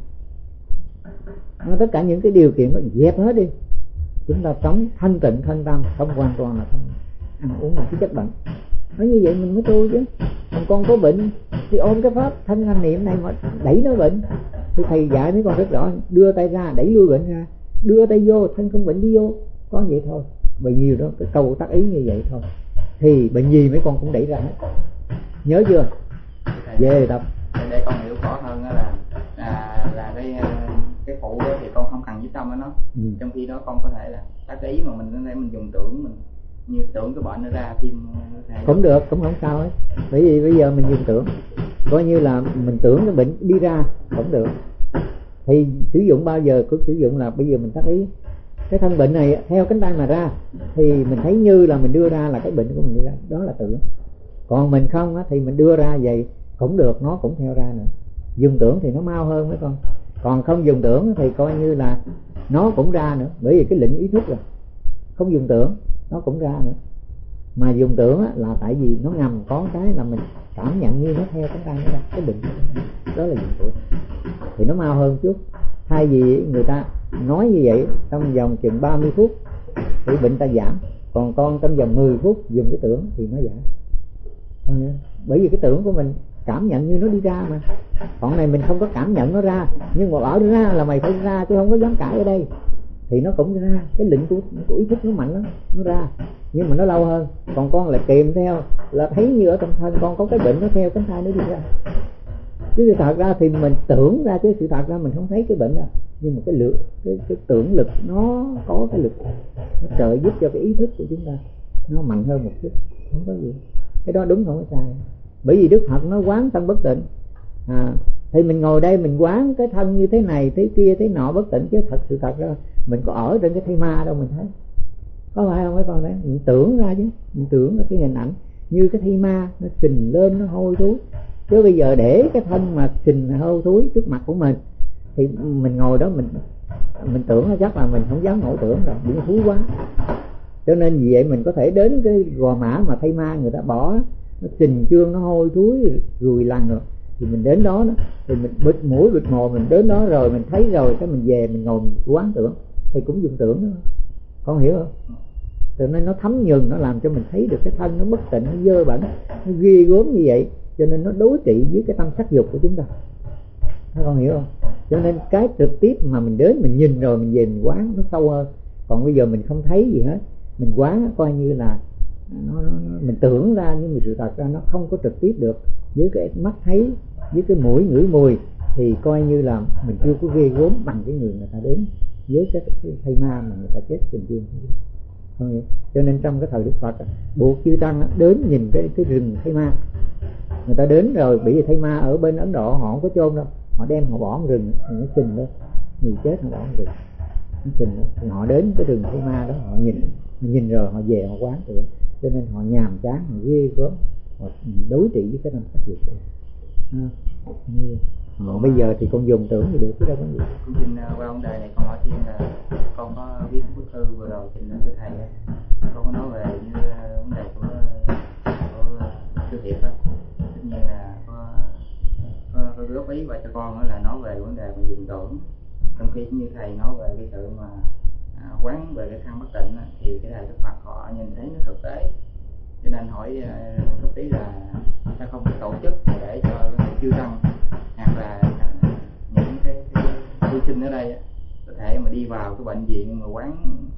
À, tất cả những cái điều kiện đó dẹp hết đi, chúng ta sống thanh tịnh thanh tâm, không hoàn toàn là không ăn uống là cái chất bẩn. Nói như vậy mình mới tu chứ. Còn con có bệnh thì ôm cái pháp thân hành niệm này mà đẩy nó bệnh. Thì thầy dạy mấy con rất rõ, đưa tay ra đẩy lui bệnh ra, đưa tay vô thân không bệnh đi vô, có vậy thôi. Bởi nhiều đó cái câu tác ý như vậy thôi thì bệnh gì mấy con cũng đẩy ra hết. Nhớ chưa? Về tập để con hiểu rõ hơn đó là là là cái cái phụ đó thì con không cần với tâm với nó. Ừ. Trong khi đó con có thể là tác ý mà mình để mình dùng tưởng, mình như tưởng cái bệnh nó ra thêm cũng được, cũng không sao ấy. Bởi vì bây giờ mình dùng tưởng, coi như là mình tưởng cái bệnh đi ra cũng được. Thì sử dụng bao giờ cứ sử dụng là bây giờ mình tác ý cái thân bệnh này theo cánh tay mà ra, thì mình thấy như là mình đưa ra là cái bệnh của mình đi ra, đó là tưởng. Còn mình không á, thì mình đưa ra vậy cũng được, nó cũng theo ra nữa. Dùng tưởng thì nó mau hơn mấy con. Còn không dùng tưởng thì coi như là nó cũng ra nữa, bởi vì cái lệnh ý thức rồi. Không dùng tưởng nó cũng ra nữa. Mà dùng tưởng á, là tại vì nó ngầm có cái là mình cảm nhận như nó theo cánh tay nó ra, cái bệnh đó là dùng tưởng thì nó mau hơn chút. Thay vì người ta nói như vậy trong vòng chừng ba mươi phút thì bệnh ta giảm, còn con trong vòng mười phút dùng cái tưởng thì nó giảm. Bởi vì cái tưởng của mình cảm nhận như nó đi ra mà. Còn này mình không có cảm nhận nó ra, nhưng mà bảo ra là mày phải ra chứ không có dám cãi ở đây, thì nó cũng ra. Cái lệnh của, của ý thức nó mạnh lắm, nó ra, nhưng mà nó lâu hơn. Còn con lại kèm theo là thấy như ở trong thân con có cái bệnh, nó theo cánh tay nó đi ra. chứ sự thật ra thì mình tưởng ra, chứ sự thật ra mình không thấy cái bệnh đâu. Nhưng mà cái lực, cái, cái tưởng lực nó có cái lực, nó trợ giúp cho cái ý thức của chúng ta nó mạnh hơn một chút, không có gì. Cái đó đúng, không có sai. Bởi vì Đức Phật nó quán thân bất tịnh, à, thì mình ngồi đây mình quán cái thân như thế này thế kia thế nọ bất tịnh, chứ thật sự thật ra mình có ở trên cái thây ma đâu mình thấy, có phải không mấy con đấy? Mình tưởng ra chứ, mình tưởng ra cái hình ảnh như cái thây ma nó sình lên, nó hôi thối. Chứ bây giờ để cái thân mà sình hôi thối trước mặt của mình thì mình ngồi đó mình mình tưởng là chắc là mình không dám ngồi tưởng rồi, bị thúi quá. Cho nên vì vậy mình có thể đến cái gò mã mà thây ma người ta bỏ, nó sình chương, nó hôi thối ruồi lằn rồi, thì mình đến đó, đó thì mình bịt mũi bịt mồm, mình đến đó rồi mình thấy rồi, cái mình về mình ngồi mình quán tưởng, thì cũng dùng tưởng đó, con hiểu không? Cho nên nó thấm nhuần, nó làm cho mình thấy được cái thân nó bất tịnh, nó dơ bẩn, nó ghê gớm như vậy, cho nên nó đối trị với cái tâm sắc dục của chúng ta. Các con hiểu không? Cho nên cái trực tiếp mà mình đến mình nhìn rồi mình về mình quán nó sâu hơn. Còn bây giờ mình không thấy gì hết, mình quán coi như là nó, nó, nó mình tưởng ra, nhưng mà sự thật ra nó không có trực tiếp được. Với cái mắt thấy, với cái mũi ngửi mùi thì coi như là mình chưa có ghê gớm bằng cái người người ta đến với cái, cái thây ma mà người ta chết tình dương. Cho nên trong cái thời Đức Phật buộc chư tăng đến nhìn cái cái rừng thây ma. Người ta đến rồi bị thây ma ở bên Ấn Độ họ không có chôn đâu, họ đem họ bỏ vào rừng, nó sình lên, người chết họ bỏ vào rừng, nó sình lên. Thì họ đến cái rừng thây ma đó, họ nhìn, họ nhìn rồi họ về họ quán tưởng. Cho nên họ nhàm chán, họ ghê gớm, họ đối trị với cái tâm sắc dục. À, họ bây giờ thì con dùng tưởng thì được chứ đâu có gì. Con xin qua vấn đề này con hỏi thêm là con có viết bức thư vừa rồi trình lên cho thầy, con có nói về như vấn đề của của sư Hiệp á, tất nhiên là có có, có góp ý và cho con là nói về vấn đề mà dùng tưởng, trong khi như thầy nói về cái sự mà à, quán về cái thân bất tịnh á, thì cái thầy Đức Phật họ nhìn thấy nó thực tế, cho nên hỏi góp ý là ta không tổ chức để cho chư tăng hoặc là những cái, cái tu sinh ở đây có thể mà đi vào cái bệnh viện mà quán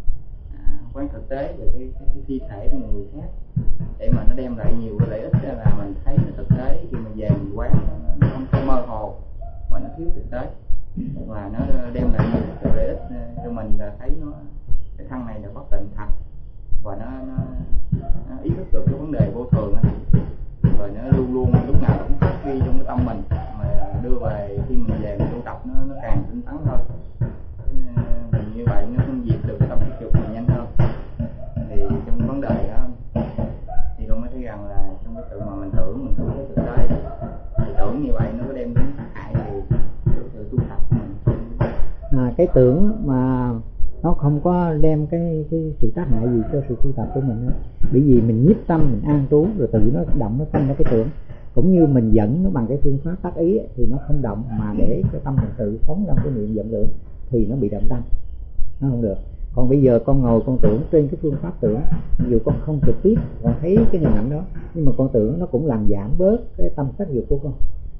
à, quán thực tế về cái, cái, cái thi thể của người khác, để mà nó đem lại nhiều cái lợi ích, là mình thấy nó thực tế khi mà về mình quán nó, nó không có mơ hồ mà nó thiếu thực tế, và nó đem lại nhiều cái lợi ích cho mình, là thấy nó cái thân này là bất tịnh thật, và nó, nó, nó ý thức được cái vấn đề vô thường đó. Rồi nó luôn luôn lúc nào cũng khắc ghi trong cái tâm mình, mà đưa về khi mình về mình tu tập nó nó càng tinh tấn hơn. Mình như vậy nó cũng diệt được cái tâm sắc dục mình nhanh hơn. Thì trong vấn đề đó thì con mới thấy rằng là trong cái sự mà mình tưởng mình không có thực tế, thì tưởng như vậy nó có đem đến hại gì cho sự tu tập của mình. À, cái tưởng mà nó không có đem cái cái sự tác hại gì cho sự tu tập của mình đó. Bởi vì mình nhiếp tâm, mình an trú rồi tự nó động, nó sinh ra cái tưởng. Cũng như mình dẫn nó bằng cái phương pháp tác ý thì nó không động, mà để cái tâm mình tự phóng trong cái niệm vọng tưởng thì nó bị động tâm, nó không được. Còn bây giờ con ngồi con tưởng trên cái phương pháp tưởng, dù con không trực tiếp con thấy cái hình ảnh đó, nhưng mà con tưởng nó cũng làm giảm bớt cái tâm sắc dục của con.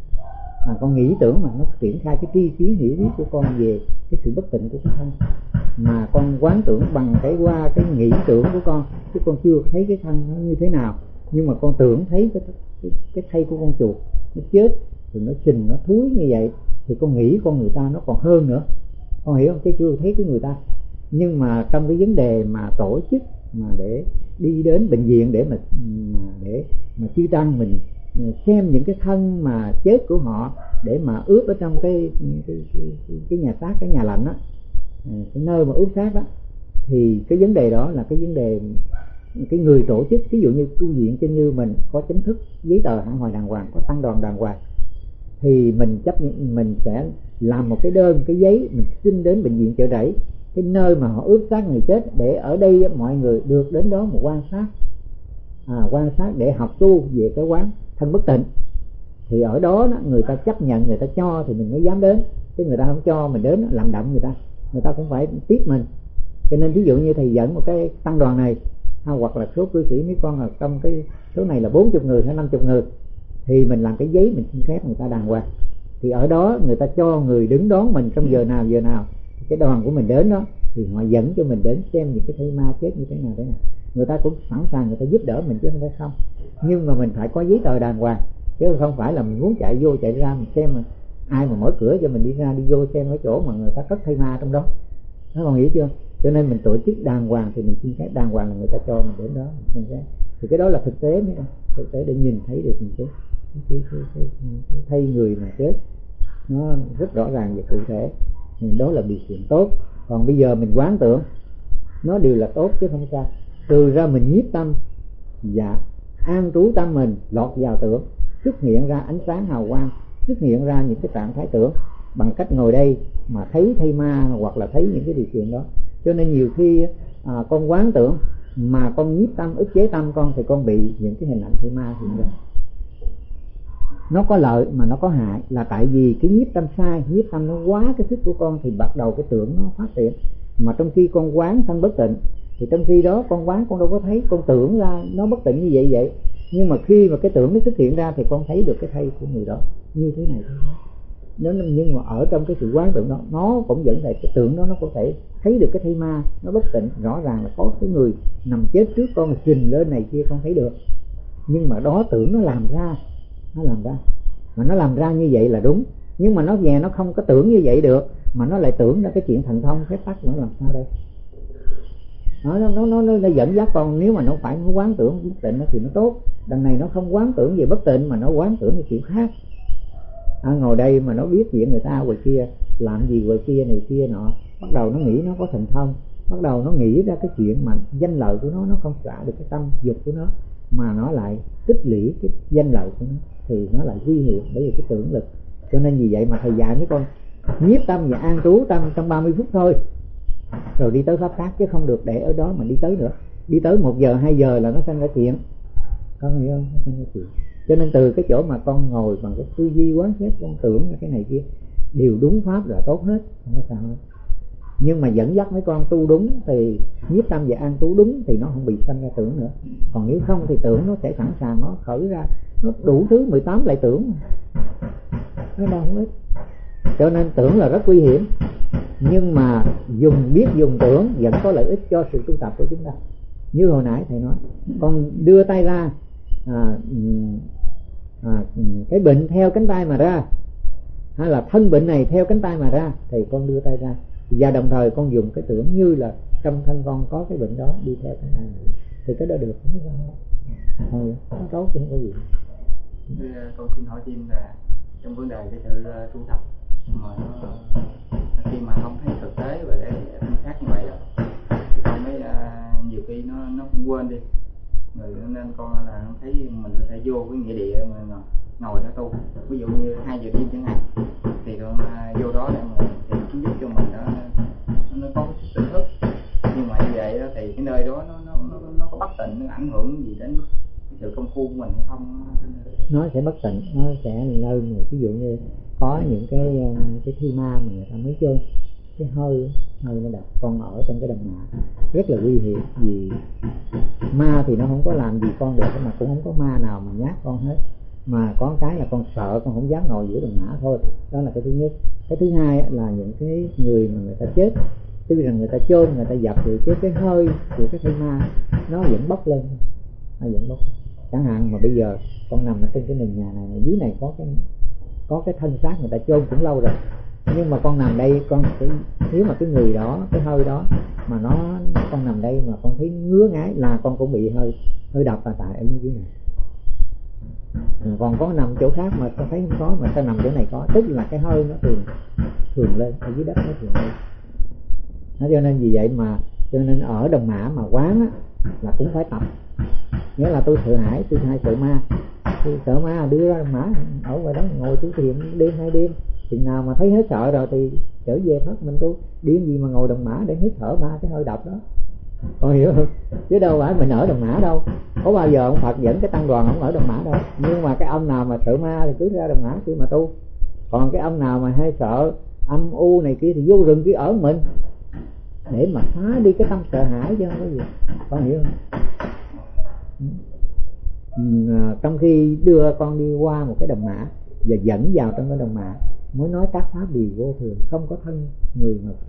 À, con nghĩ tưởng mà nó triển khai cái tri kiến hiểu biết của con về cái sự bất tịnh của cái thân, mà con quán tưởng bằng cái qua cái nghĩ tưởng của con, chứ con chưa thấy cái thân nó như thế nào, nhưng mà con tưởng thấy cái cái, cái thây của con chuột nó chết rồi nó sình nó thúi như vậy, thì con nghĩ con người ta nó còn hơn nữa, con hiểu không? Chứ chưa thấy cái người ta. Nhưng mà trong cái vấn đề mà tổ chức mà để đi đến bệnh viện để mà, mà để mà chư tăng mình xem những cái thân mà chết của họ để mà ướp ở trong cái cái cái, cái, cái nhà xác, cái nhà lạnh á, cái nơi mà ướp xác đó, thì cái vấn đề đó là cái vấn đề cái người tổ chức, ví dụ như tu viện chân như mình có chính thức giấy tờ hẳn hoài đàng hoàng, có tăng đoàn đàng hoàng, thì mình chấp nhận mình sẽ làm một cái đơn, cái giấy mình xin đến bệnh viện Chợ Rẫy, cái nơi mà họ ướp xác người chết, để ở đây mọi người được đến đó một quan sát, à, quan sát để học tu về cái quán thân bất tịnh. Thì ở đó, đó người ta chấp nhận, người ta cho thì mình mới dám đến, chứ người ta không cho mình đến làm đậm người ta, người ta cũng phải tiếp mình. Cho nên ví dụ như thầy dẫn một cái tăng đoàn này, hoặc là số cư sĩ mấy con ở trong cái số này là bốn mươi người hay năm mươi người, thì mình làm cái giấy mình xin phép người ta đàng hoàng, thì ở đó người ta cho người đứng đón mình trong giờ nào giờ nào, cái đoàn của mình đến đó thì họ dẫn cho mình đến xem những cái thây ma chết như thế nào thế nào. Người ta cũng sẵn sàng người ta giúp đỡ mình chứ không phải không, nhưng mà mình phải có giấy tờ đàng hoàng. chứ không phải là mình muốn chạy vô chạy ra mình xem mà ai mà mở cửa cho mình đi ra đi vô xem cái chỗ mà người ta cất thây ma trong đó, nó còn hiểu chưa? Cho nên mình tổ chức đàng hoàng thì mình xin phép đàng hoàng là người ta cho mình đến đó xem xét. Thì cái đó là thực tế mới thực tế để nhìn thấy được những cái cái, cái, cái, cái thây người mà chết nó rất rõ ràng và cụ thể, thì đó là điều kiện tốt. Còn bây giờ mình quán tưởng nó đều là tốt chứ không sao. Từ ra mình nhiếp tâm và an trú tâm mình lọt vào tưởng, xuất hiện ra ánh sáng hào quang, xuất hiện ra những cái trạng thái tưởng bằng cách ngồi đây mà thấy thây ma hoặc là thấy những cái điều kiện đó. Cho nên nhiều khi à, con quán tưởng mà con nhiếp tâm ức chế tâm con thì con bị những cái hình ảnh thây ma hiện ra. Nó có lợi mà nó có hại là tại vì cái nhiếp tâm sai, nhiếp tâm nó quá cái sức của con thì bắt đầu cái tưởng nó phát triển. Mà trong khi con quán thân bất tịnh thì trong khi đó con quán con đâu có thấy, con tưởng ra nó bất tịnh như vậy vậy. Nhưng mà khi mà cái tưởng nó xuất hiện ra thì con thấy được cái thây của người đó như thế này thế đó. Nhưng mà ở trong cái sự quán tưởng đó nó cũng vẫn là cái tưởng đó nó có thể thấy được cái thây ma nó bất tịnh, rõ ràng là có cái người nằm chết trước con trình lên này kia con thấy được. Nhưng mà đó tưởng nó làm ra, nó làm ra mà nó làm ra như vậy là đúng, nhưng mà nó về nó không có tưởng như vậy được, mà nó lại tưởng ra cái chuyện thần thông phép tắc nữa, làm sao đây? Nó nó nó nó, nó dẫn dắt con. Nếu mà nó phải nó quán tưởng bất tịnh thì nó tốt. Đằng này nó không quán tưởng về bất tịnh mà nó quán tưởng về chuyện khác. À, ngồi đây mà nó biết chuyện người ta ngoài kia làm gì ngoài kia này kia nọ, bắt đầu nó nghĩ nó có thần thông, bắt đầu nó nghĩ ra cái chuyện mà danh lợi của nó nó không xả được cái tâm dục của nó, mà nó lại tích lũy cái danh lợi của nó thì nó lại nguy hiểm bởi vì cái tưởng lực. Cho nên vì vậy mà thầy dạy mấy con nhiếp tâm và an trú tâm trong ba mươi phút thôi, rồi đi tới pháp khác, chứ không được để ở đó mà đi tới nữa. Đi tới một giờ hai giờ là nó sinh ra chuyện, con hiểu không? Nó sinh ra chuyện. Cho nên từ cái chỗ mà con ngồi bằng cái tư duy quán xét, con tưởng là cái này kia đều đúng pháp là tốt hết, không có sao hết. Nhưng mà dẫn dắt mấy con tu đúng thì nhiếp tâm và an trú đúng thì nó không bị sinh ra tưởng nữa. Còn nếu không thì tưởng nó sẽ sẵn sàng nó khởi ra, nó đủ thứ mười tám lại tưởng, nó đâu không ít. Cho nên tưởng là rất nguy hiểm, nhưng mà dùng biết dùng tưởng vẫn có lợi ích cho sự tu tập của chúng ta. Như hồi nãy thầy nói, con đưa tay ra, à, à, cái bệnh theo cánh tay mà ra, hay là thân bệnh này theo cánh tay mà ra, thì con đưa tay ra và đồng thời con dùng cái tưởng như là trong thân con có cái bệnh đó đi theo cánh tay này, thì cái đó được, không có sao. Thôi, nó tốt chứ không có gì. Con xin hỏi thêm là trong vấn đề cái sự uh, tu tập mà nó khi mà không thấy thực tế và cái thân xác như vậy đó, thì con mới uh, nhiều khi nó nó cũng quên đi rồi, nên con là thấy mình có thể vô cái nghĩa địa mà ngồi đó tu, ví dụ như hai giờ đêm chẳng hạn, thì con uh, vô đó để mà thì nó giúp cho mình đó, nó có tỉnh thức. Nhưng mà như vậy đó, thì cái nơi đó nó nó nó, nó có bất tịnh, nó ảnh hưởng gì đến sự công phu của mình hay không? Nó sẽ bất tịnh, nó sẽ nơi mà ví dụ như có những cái cái thi ma mà người ta mới chôn, cái hơi hơi nó đập con ở trong cái đầm mạ rất là nguy hiểm. Vì ma thì nó không có làm gì con được, mà cũng không có ma nào mà nhát con hết, mà có cái là con sợ, con không dám ngồi giữa đầm mạ thôi. Đó là cái thứ nhất. Cái thứ hai là những cái người mà người ta chết, tuy rằng người ta chôn, người ta dập rồi, chứ cái hơi của cái thi ma nó vẫn bốc lên, nó vẫn bốc lên. Chẳng hạn mà bây giờ con nằm ở trên cái nền nhà này, dưới này có cái có cái thân xác người ta chôn cũng lâu rồi, nhưng mà con nằm đây, con cái nếu mà cái người đó, cái hơi đó mà nó con nằm đây mà con thấy ngứa ngáy là con cũng bị hơi hơi độc là tại ở dưới này. Còn có nằm chỗ khác mà con thấy không có, mà sao nằm chỗ này có, tức là cái hơi nó thường thường lên ở dưới đất, nó thường lên. Nó cho nên vì vậy mà cho nên ở Đồng Mã mà quán á, là cũng phải tập. Nghĩa là tôi sợ hãi, tôi hay sợ ma, tôi sợ ma đưa ra Đồng Mã ở ngoài đó ngồi tu thiền đêm hai đêm, chừng nào mà thấy hết sợ rồi thì trở về thất mình tu. Điên gì mà ngồi Đồng Mã để hít thở ba cái hơi độc đó, con hiểu không? Chứ đâu phải mình ở Đồng Mã đâu, có bao giờ ông Phật dẫn cái tăng đoàn ông ở Đồng Mã đâu. Nhưng mà cái ông nào mà sợ ma thì cứ ra Đồng Mã kia mà tu, còn cái ông nào mà hay sợ âm u này kia thì vô rừng kia ở mình để mà phá đi cái tâm sợ hãi chứ không có gì, con hiểu không? À, trong khi đưa con đi qua một cái Đồng Mã và dẫn vào trong cái Đồng Mã mới nói các pháp đều vô thường, không có thân người mà thường,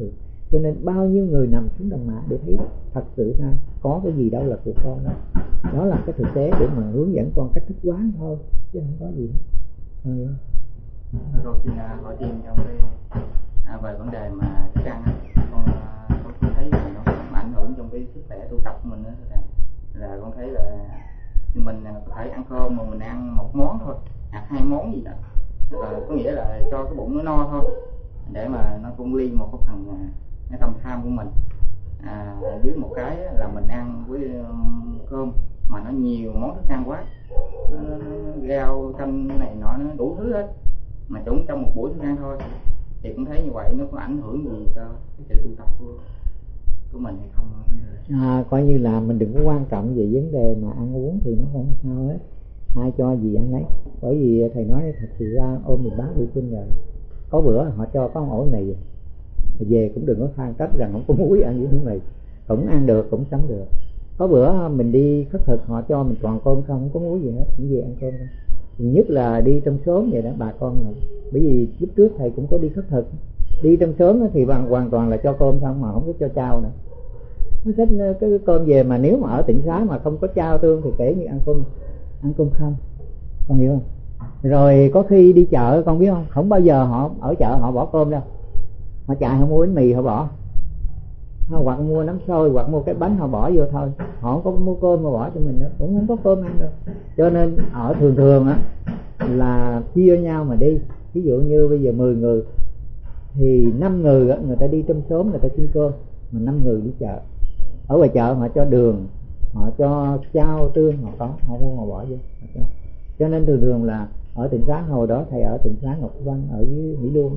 Cho nên bao nhiêu người nằm xuống đằng mã để thấy thật sự ra có cái gì đâu là của con đó. Đó là cái thực tế để mà hướng dẫn con cách thức quán thôi, chứ không có gì hết. Ừ. Rồi chị là hỏi thêm trong cái à, về vấn đề mà thức ăn á, con con con thấy là nó cũng ảnh hưởng trong cái sức khỏe tu tập của mình nữa thầy. Là con thấy là mình có thể ăn cơm mà mình ăn một món thôi, hoặc hai món gì đó, là có nghĩa là cho cái bụng nó no thôi, để mà nó cũng liên một cái phần cái tâm tham của mình. À, dưới một cái là mình ăn với um, cơm mà nó nhiều món thức ăn quá, nó, nó, rau canh này nọ nó đủ thứ hết, mà chúng trong một buổi thức ăn thôi, thì cũng thấy như vậy nó có ảnh hưởng gì cho cái sự tu tập của của mình hay không? À, coi như là mình đừng có quan trọng về vấn đề mà ăn uống thì nó không sao hết, ai cho gì ăn đấy. Bởi vì thầy nói thật sự ra ôm một bát đi xin rồi, có bữa họ cho có một ổ mì về cũng đừng có than trách rằng không có muối ăn với mì, cũng ăn được, cũng sống được. Có bữa mình đi khất thực họ cho mình toàn cơm không, không có muối gì hết, cũng về ăn cơm thôi. Nhất là đi trong xóm vậy đó bà con rồi. Bởi vì lúc trước thầy cũng có đi khất thực, đi trong xóm thì bằng hoàn toàn là cho cơm không, mà không có cho chao nữa. Nó thích cái cơm về, mà nếu mà ở tỉnh xá mà không có chao tương thì kể như ăn cơm ăn cơm không, con hiểu không? Rồi có khi đi chợ con biết không, không bao giờ họ ở chợ họ bỏ cơm đâu, họ chạy họ mua bánh mì họ bỏ, hoặc mua nấm xôi hoặc mua cái bánh họ bỏ vô thôi, họ không có mua cơm mà bỏ cho mình nữa, cũng không có cơm ăn được. Cho nên ở thường thường á là chia nhau mà đi. Ví dụ như bây giờ mười người thì năm người á, người ta đi trong xóm người ta xin cơm, mà năm người đi chợ. Ở ngoài chợ họ cho đường, họ cho chao tương, họ có, họ mua họ bỏ vô họ cho. Cho nên thường thường là ở tỉnh xá hồi đó thầy ở tỉnh xá Ngọc Văn ở dưới Mỹ Luông,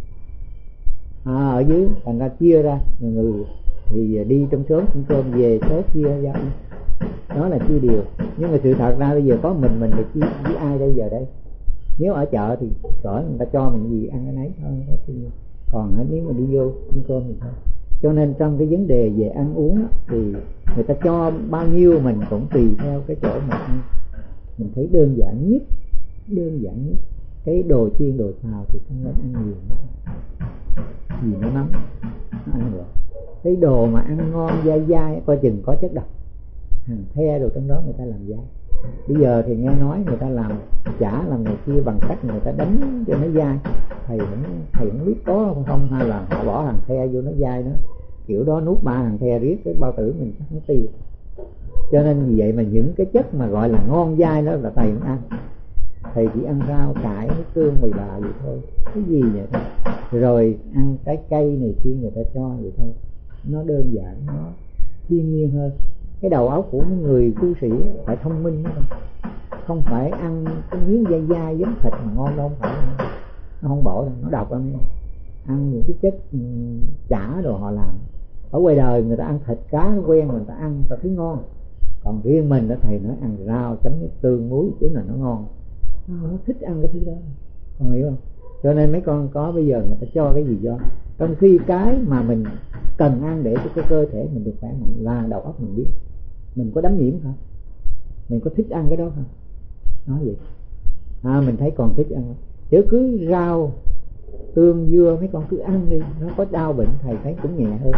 à, ở dưới thành ra chia ra người, người thì đi trong xóm xin cơm về số chia ra, đó là chia đều. Nhưng mà sự thật ra bây giờ có mình mình thì chia với ai đây giờ đây? Nếu ở chợ thì cỡ người ta cho mình gì ăn cái nấy thôi, có gì. Còn nếu mà đi vô xin cơm thì thôi. Cho nên trong cái vấn đề về ăn uống thì người ta cho bao nhiêu mình cũng tùy theo cái chỗ mà ăn. Mình thấy đơn giản nhất, đơn giản nhất cái đồ chiên đồ xào thì không nên ăn nhiều nữa, vì nó nóng nó ăn được. Cái đồ mà ăn ngon dai dai coi chừng có chất độc, hàng the đồ trong đó người ta làm dai. Bây giờ thì nghe nói người ta làm chả làm này kia bằng cách người ta đánh cho nó dai. Thầy không thầy không biết có không không hay là họ bỏ hàng the vô nó dai nữa, kiểu đó nuốt ba hàng the riết cái bao tử mình chắc nó tiêu. Cho nên vì vậy mà những cái chất mà gọi là ngon dai đó là thầy không ăn. Thầy chỉ ăn rau cải nước tương mì bà vậy thôi, cái gì vậy thôi. Rồi ăn trái cây này kia người ta cho vậy thôi, nó đơn giản, nó thiên nhiên hơn. Cái đầu óc của những người tu sĩ phải thông minh đó. Không phải ăn cái miếng dai dai giống thịt mà ngon đâu, không phải, nó không bổ đâu, nó độc lắm. Ăn những cái chất chả đồ họ làm ở ngoài đời, người ta ăn thịt cá nó quen, người ta ăn người ta thấy ngon. Còn riêng mình đó thầy nói ăn rau chấm nước tương muối chứ là nó ngon, nó không thích ăn cái thứ đó, con hiểu không? Cho nên mấy con có bây giờ người ta cho cái gì do, trong khi cái mà mình cần ăn để cho cái cơ thể mình được khỏe mạnh là đầu óc mình biết. Mình có đắm nhiễm không? Mình có thích ăn cái đó không? Nói vậy à, mình thấy còn thích ăn, chứ cứ rau tương dưa mấy con cứ ăn đi, nó có đau bệnh thầy thấy cũng nhẹ hơn.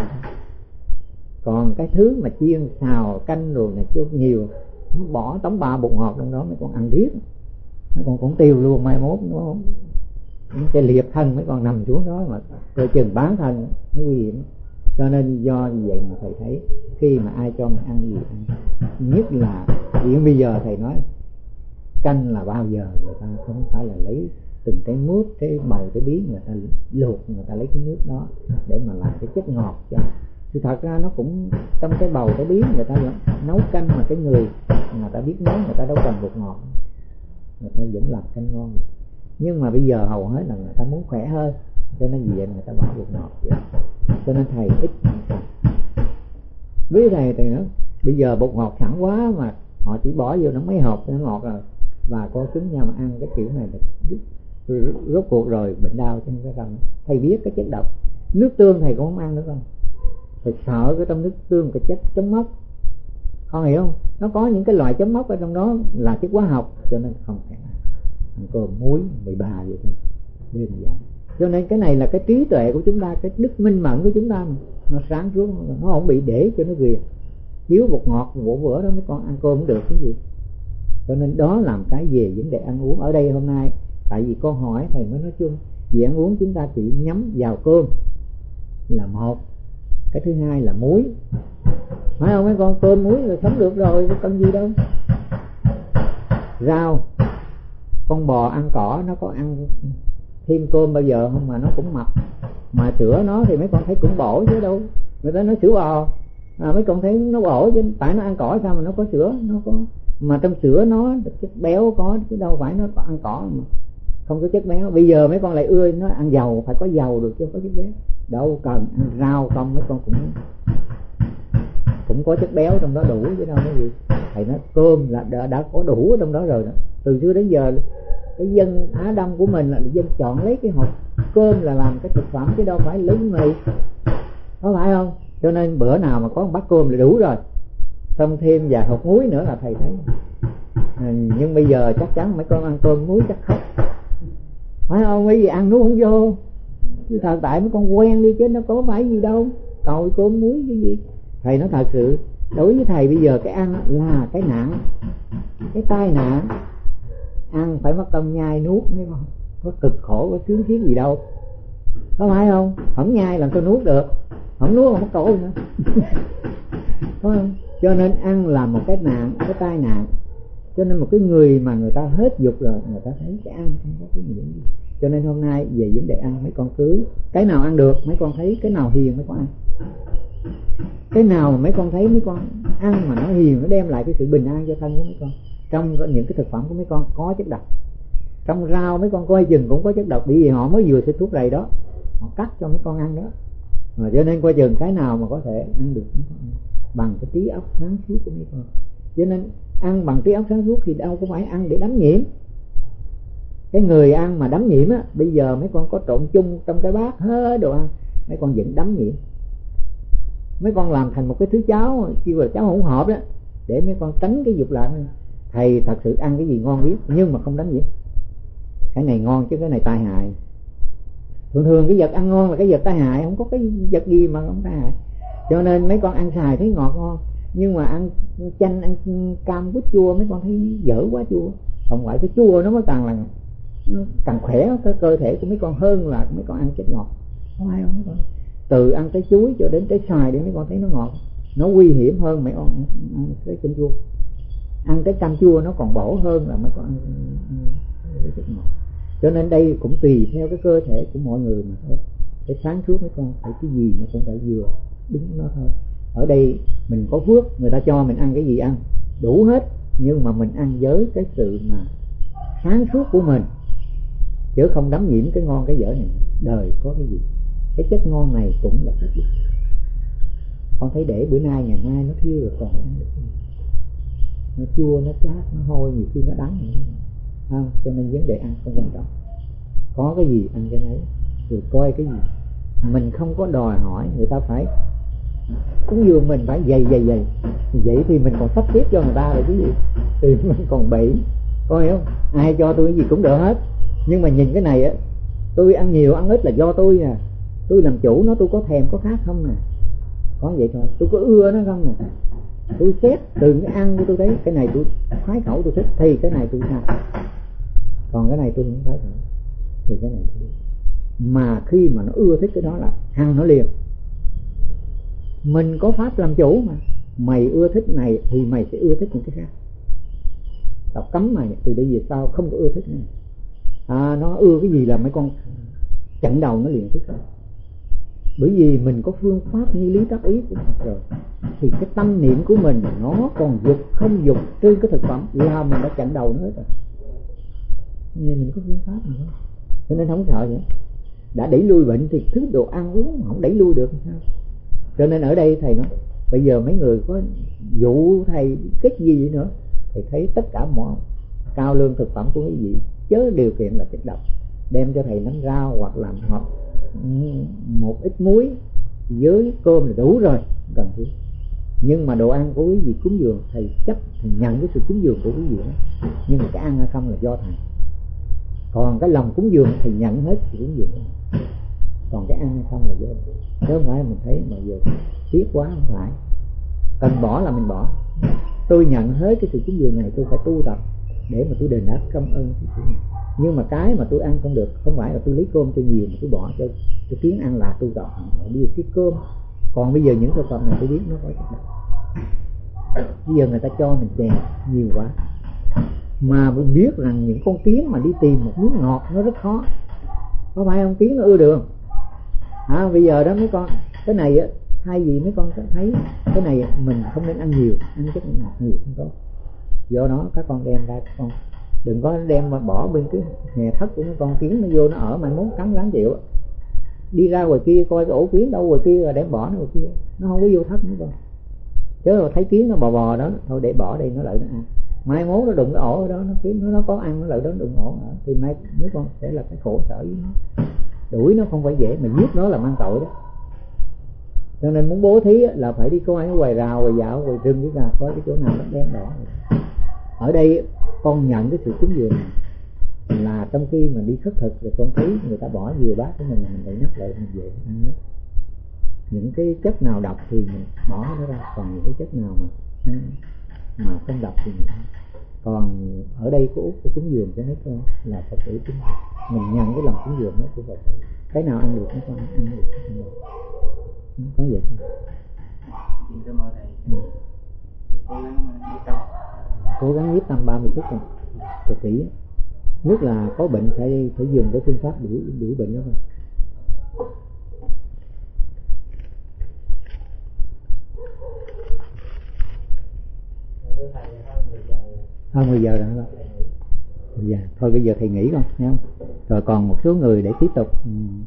Còn cái thứ mà chiên xào canh rồi này chút nhiều, nó bỏ tống ba bột ngọt trong đó, mấy con ăn riết mấy con cũng tiêu luôn, mai mốt nó những cái liệt thân mấy con nằm xuống đó mà coi chừng bán thân nó nguy hiểm. Cho nên do như vậy mà thầy thấy khi mà ai cho mình ăn gì ăn, nhất là hiện bây giờ thầy nói canh là bao giờ người ta không phải là lấy từng cái mướp, cái bầu, cái bí, người ta luộc, người ta lấy cái nước đó để mà làm cái chất ngọt cho. Thì thật ra nó cũng trong cái bầu cái bí người ta nấu canh, mà cái người người ta biết nấu người ta đâu cần bột ngọt, người ta vẫn làm canh ngon. Nhưng mà bây giờ hầu hết là người ta muốn khỏe hơn, cho nên vì vậy người ta bỏ bột ngọt vậy. Cho nên thầy ít ăn. Với thầy thì nữa bây giờ bột ngọt sẵn quá mà họ chỉ bỏ vô nó mấy hộp nó ngọt rồi, và con chúng nhau mà ăn cái kiểu này là rút, rút, rút cuộc rồi bệnh đau trên cái răng. Thầy biết cái chất độc. Nước tương thầy cũng không ăn nữa không, thầy sợ cái trong nước tương cái chất chống mốc, con hiểu không? Nó có những cái loại chống mốc ở trong đó là chất hóa học, cho nên không thể ăn. Ăn cơm muối mười ba vậy thôi, đơn giản. Cho nên cái này là cái trí tuệ của chúng ta, cái đức minh mẫn của chúng ta mà. Nó sáng suốt, nó không bị để cho nó ghiền. Thiếu bột ngọt bữa bữa đó mấy con ăn cơm cũng được cái gì. Cho nên đó làm cái về vấn đề ăn uống. Ở đây hôm nay tại vì con hỏi thầy mới nói chung về ăn uống, chúng ta chỉ nhắm vào cơm là một, cái thứ hai là muối, phải không mấy con? Cơm muối là sống được rồi, có cần gì đâu. Rau, con bò ăn cỏ nó có ăn thêm cơm bao giờ không mà nó cũng mập. Mà sữa nó thì mấy con thấy cũng bổ chứ đâu. Người ta nói sữa bò, à, mấy con thấy nó bổ chứ, tại nó ăn cỏ sao mà nó có sữa, nó có. Mà trong sữa nó chất béo có chứ đâu phải nó có ăn cỏ mà không có chất béo. Bây giờ mấy con lại ưa nó ăn dầu, phải có dầu được chứ không có chất béo. Đâu cần ăn rau không, mấy con cũng cũng có chất béo trong đó đủ chứ đâu có gì. Thầy nói cơm là đã, đã có đủ ở trong đó rồi đó. Từ xưa đến giờ cái dân Á Đông của mình là dân chọn lấy cái hộp cơm là làm cái thực phẩm chứ đâu phải lấy mì, có phải không? Cho nên bữa nào mà có một bát cơm là đủ rồi, xong thêm vài hộp muối nữa là thầy thấy. À, nhưng bây giờ chắc chắn mấy con ăn cơm muối chắc khóc, phải không? Bởi vì ăn nuốt không vô. Chứ thật tại mấy con quen đi chứ nó có phải gì đâu, còi cơm muối cái gì. Thầy nói thật sự, đối với thầy bây giờ cái ăn là cái nạn, cái tai nạn. Ăn phải mất công nhai nuốt mấy con, có cực khổ, có sướng thiết gì đâu, có phải không? Không nhai làm sao nuốt được, không nuốt không mất cổ nữa. Phải không? Cho nên ăn là một cái nạn, cái tai nạn. Cho nên một cái người mà người ta hết dục rồi, người ta thấy cái ăn không có cái gì. Cho nên hôm nay về vấn đề ăn, mấy con cứ cái nào ăn được mấy con thấy, cái nào hiền mấy con ăn. Cái nào mà mấy con thấy mấy con ăn mà nó hiền, nó đem lại cái sự bình an cho thân của mấy con. Trong những cái thực phẩm của mấy con có chất độc, trong rau mấy con coi chừng cũng có chất độc, bởi vì họ mới vừa xịt thuốc rầy đó, họ cắt cho mấy con ăn đó. Mà cho nên coi chừng cái nào mà có thể ăn được mấy con ăn bằng cái trí óc sáng suốt của mấy con. Cho nên ăn bằng trí óc sáng suốt thì đâu có phải ăn để đắm nhiễm. Cái người ăn mà đắm nhiễm á, bây giờ mấy con có trộn chung trong cái bát hết đồ ăn, mấy con vẫn đắm nhiễm. Mấy con làm thành một cái thứ cháo kêu là cháo hỗn hợp đó, để mấy con tránh cái dục lạc. Thầy thật sự ăn cái gì ngon biết, nhưng mà không đánh nhiễm. Cái này ngon chứ cái này tai hại. Thường thường cái vật ăn ngon là cái vật tai hại, không có cái vật gì mà không tai hại. Cho nên mấy con ăn xài thấy ngọt ngon, nhưng mà ăn chanh, ăn cam quýt chua mấy con thấy dở quá chua. Không phải cái chua nó mới càng là nó càng khỏe cái cơ thể của mấy con hơn là mấy con ăn chất ngọt. Không ai không mấy con. Từ ăn trái chuối cho đến trái xoài để mấy con thấy nó ngọt, nó nguy hiểm hơn mấy con ăn, ăn cái chanh chua. Ăn cái cam chua nó còn bổ hơn là mấy con ăn, ăn cái chất ngọt. Cho nên đây cũng tùy theo cái cơ thể của mọi người mà thôi. Cái sáng suốt mấy con phải cái gì nó cũng phải vừa đúng nó thôi. Ở đây mình có phước, người ta cho mình ăn cái gì ăn đủ hết, nhưng mà mình ăn với cái sự mà sáng suốt của mình, chứ không đắm nhiễm cái ngon cái dở này. Đời có cái gì, cái chất ngon này cũng là chất. Con thấy để bữa nay ngày mai nó thiếu rồi còn ăn được gì? Nó chua, nó chát, nó hôi, nhiều khi nó đắng nữa. Không, cho nên vấn đề ăn không quan trọng. Có cái gì ăn cái đấy, rồi coi cái gì. Mình không có đòi hỏi người ta phải cúng dường mình phải dày dày dày. Vậy thì mình còn sắp xếp cho người ta rồi cái gì, thì mình còn bị. Coi không? Ai cho tôi cái gì cũng được hết. Nhưng mà nhìn cái này á, tôi ăn nhiều ăn ít là do tôi nè. Tôi làm chủ nó, tôi có thèm có khát không nè. Có vậy thôi, tôi có ưa nó không nè. Tôi xét từ cái ăn của tôi thấy cái này tôi khoái khẩu tôi thích thì cái này tôi sao. Còn cái này tôi không khoái khẩu thì cái này tôi. Mà khi mà nó ưa thích cái đó là ăn nó liền. Mình có pháp làm chủ mà. Mày ưa thích này thì mày sẽ ưa thích những cái khác. Tao cấm mày từ đây về sau không có ưa thích nữa. À, nó ưa cái gì là mấy con chặn đầu nó liền thích rồi. Bởi vì mình có phương pháp như lý tác ý của mình rồi, thì cái tâm niệm của mình nó còn dục không dục trên cái thực phẩm là mình đã chặn đầu nó hết rồi. Nên mình có phương pháp nữa, cho nên không sợ nữa. Đã đẩy lui bệnh thì thứ đồ ăn uống không đẩy lui được sao. Cho nên ở đây thầy nói bây giờ mấy người có dụ thầy cái gì vậy nữa, thì thấy tất cả mọi cao lương thực phẩm của quý vị chớ điều kiện là chất độc, đem cho thầy nắm rau hoặc làm hoặc một ít muối với cơm là đủ rồi, cần thiết. Nhưng mà đồ ăn của quý vị cúng dường thầy chấp, thầy nhận cái sự cúng dường của quý vị đó. Nhưng mà cái ăn hay không là do thầy. Còn cái lòng cúng dường thì nhận hết sự cúng dường, còn cái ăn hay không là vô, chứ không phải mình thấy mà giờ tiếc quá, không phải. Cần bỏ là mình bỏ. Tôi nhận hết cái sự cúng dường này, tôi phải tu tập để mà tôi đền đáp cảm ơn cái sự này. Nhưng mà cái mà tôi ăn không được, không phải là tôi lấy cơm cho nhiều mà tôi bỏ cho tôi kiến ăn là tu tập. Bây giờ cái cơm, còn bây giờ những thực phẩm này tôi biết nó có chất độc. Bây giờ người ta cho mình chè nhiều quá, mà mình biết rằng những con kiến mà đi tìm một miếng ngọt nó rất khó, có phải không? Kiến nó ưa đường à, bây giờ đó mấy con cái này á, thay vì mấy con thấy cái này mình không nên ăn nhiều, ăn chất ngọt nhiều không tốt. Do đó các con đem ra, các con đừng có đem mà bỏ bên cái hè thất của mấy con kiến, nó vô nó ở mai mốt cắn ráng chịu. Đi ra ngoài kia coi cái ổ kiến đâu ngoài kia rồi đem bỏ nó ngoài kia, nó không có vô thất nữa con. Chứ rồi thấy kiến nó bò bò đó thôi để bỏ đây, nó lại nó ăn. Mai mốt nó đụng cái ổ ở đó, nó kiến nó, nó có ăn nó lại đó đụng ổ ở, thì mai mấy con sẽ là cái khổ sở với nó. Đuổi nó không phải dễ, mà giết nó là mang tội đó. Cho nên muốn bố thí là phải đi coi cái hoài rào, hoài dạo, hoài rừng với gà, coi cái chỗ nào nó đem đỏ. Ở đây con nhận cái sự cúng dường này là trong khi mà đi khất thực rồi con thấy người ta bỏ vừa bát của mình là mình phải nhắc lại mình về ăn hết. Những cái chất nào độc thì mình bỏ nó ra, còn những cái chất nào mà ăn mà không độc thì mình ăn. Còn ở đây có út của cúng dường cho mấy con là Phật tử cúng, mình nhận cái lòng cúng dường đó của Phật tử. Cái nào ăn được mấy con ăn được, ăn được. Có vậy không? Xin cảm ơn thầy. Ừ. Cố gắng nhiếp tâm. Cố gắng nhiếp tâm ba mươi phút rồi. Cực kỹ. Nhất là có bệnh phải phải dùng cái phương pháp đuổi đuổi bệnh đó thôi. Hơn mười giờ rồi đó. Dạ, thôi bây giờ thầy nghỉ con, nghe không? Rồi còn một số người để tiếp tục.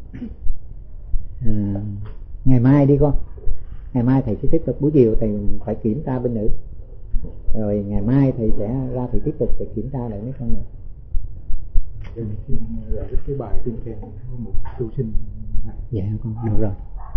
À, ngày mai đi con. Ngày mai thầy sẽ tiếp tục, buổi chiều thầy phải kiểm tra bên nữ. Rồi ngày mai thầy sẽ ra thầy tiếp tục thầy kiểm tra lại mấy con nữa. Rồi cái bài tuyên khen một tu sinh. Dạ con, được rồi.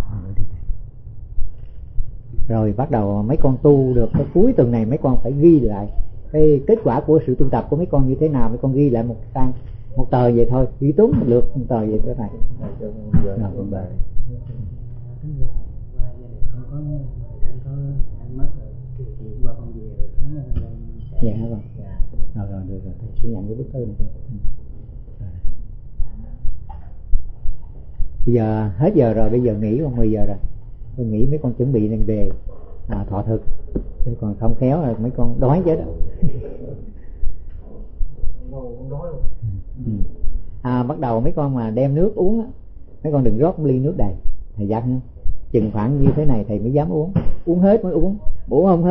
Rồi bắt đầu mấy con tu được cái cuối tuần này mấy con phải ghi lại cái kết quả của sự tu tập của mấy con như thế nào, mấy con ghi lại một trang một tờ vậy thôi, ghi tốn một lượt một tờ vậy thế này. Rồi con bài. Tính ra qua gia đình con có người đang có anh mất rồi, chuyện qua con về rồi sáng lên lên. Dạ hả con? Dạ. Rồi rồi được rồi, thầy sẽ nhận cái bức thư này con. Bây giờ hết giờ rồi, bây giờ nghỉ còn mười giờ rồi. Tôi nghĩ mấy con chuẩn bị lên về à, thọ thực, chứ còn không khéo là mấy con đói chết đó. Ừ. À, bắt đầu mấy con mà đem nước uống á, mấy con đừng rót một ly nước đầy, thầy dặn chừng khoảng như thế này thầy mới dám uống, uống hết mới uống, uống không hết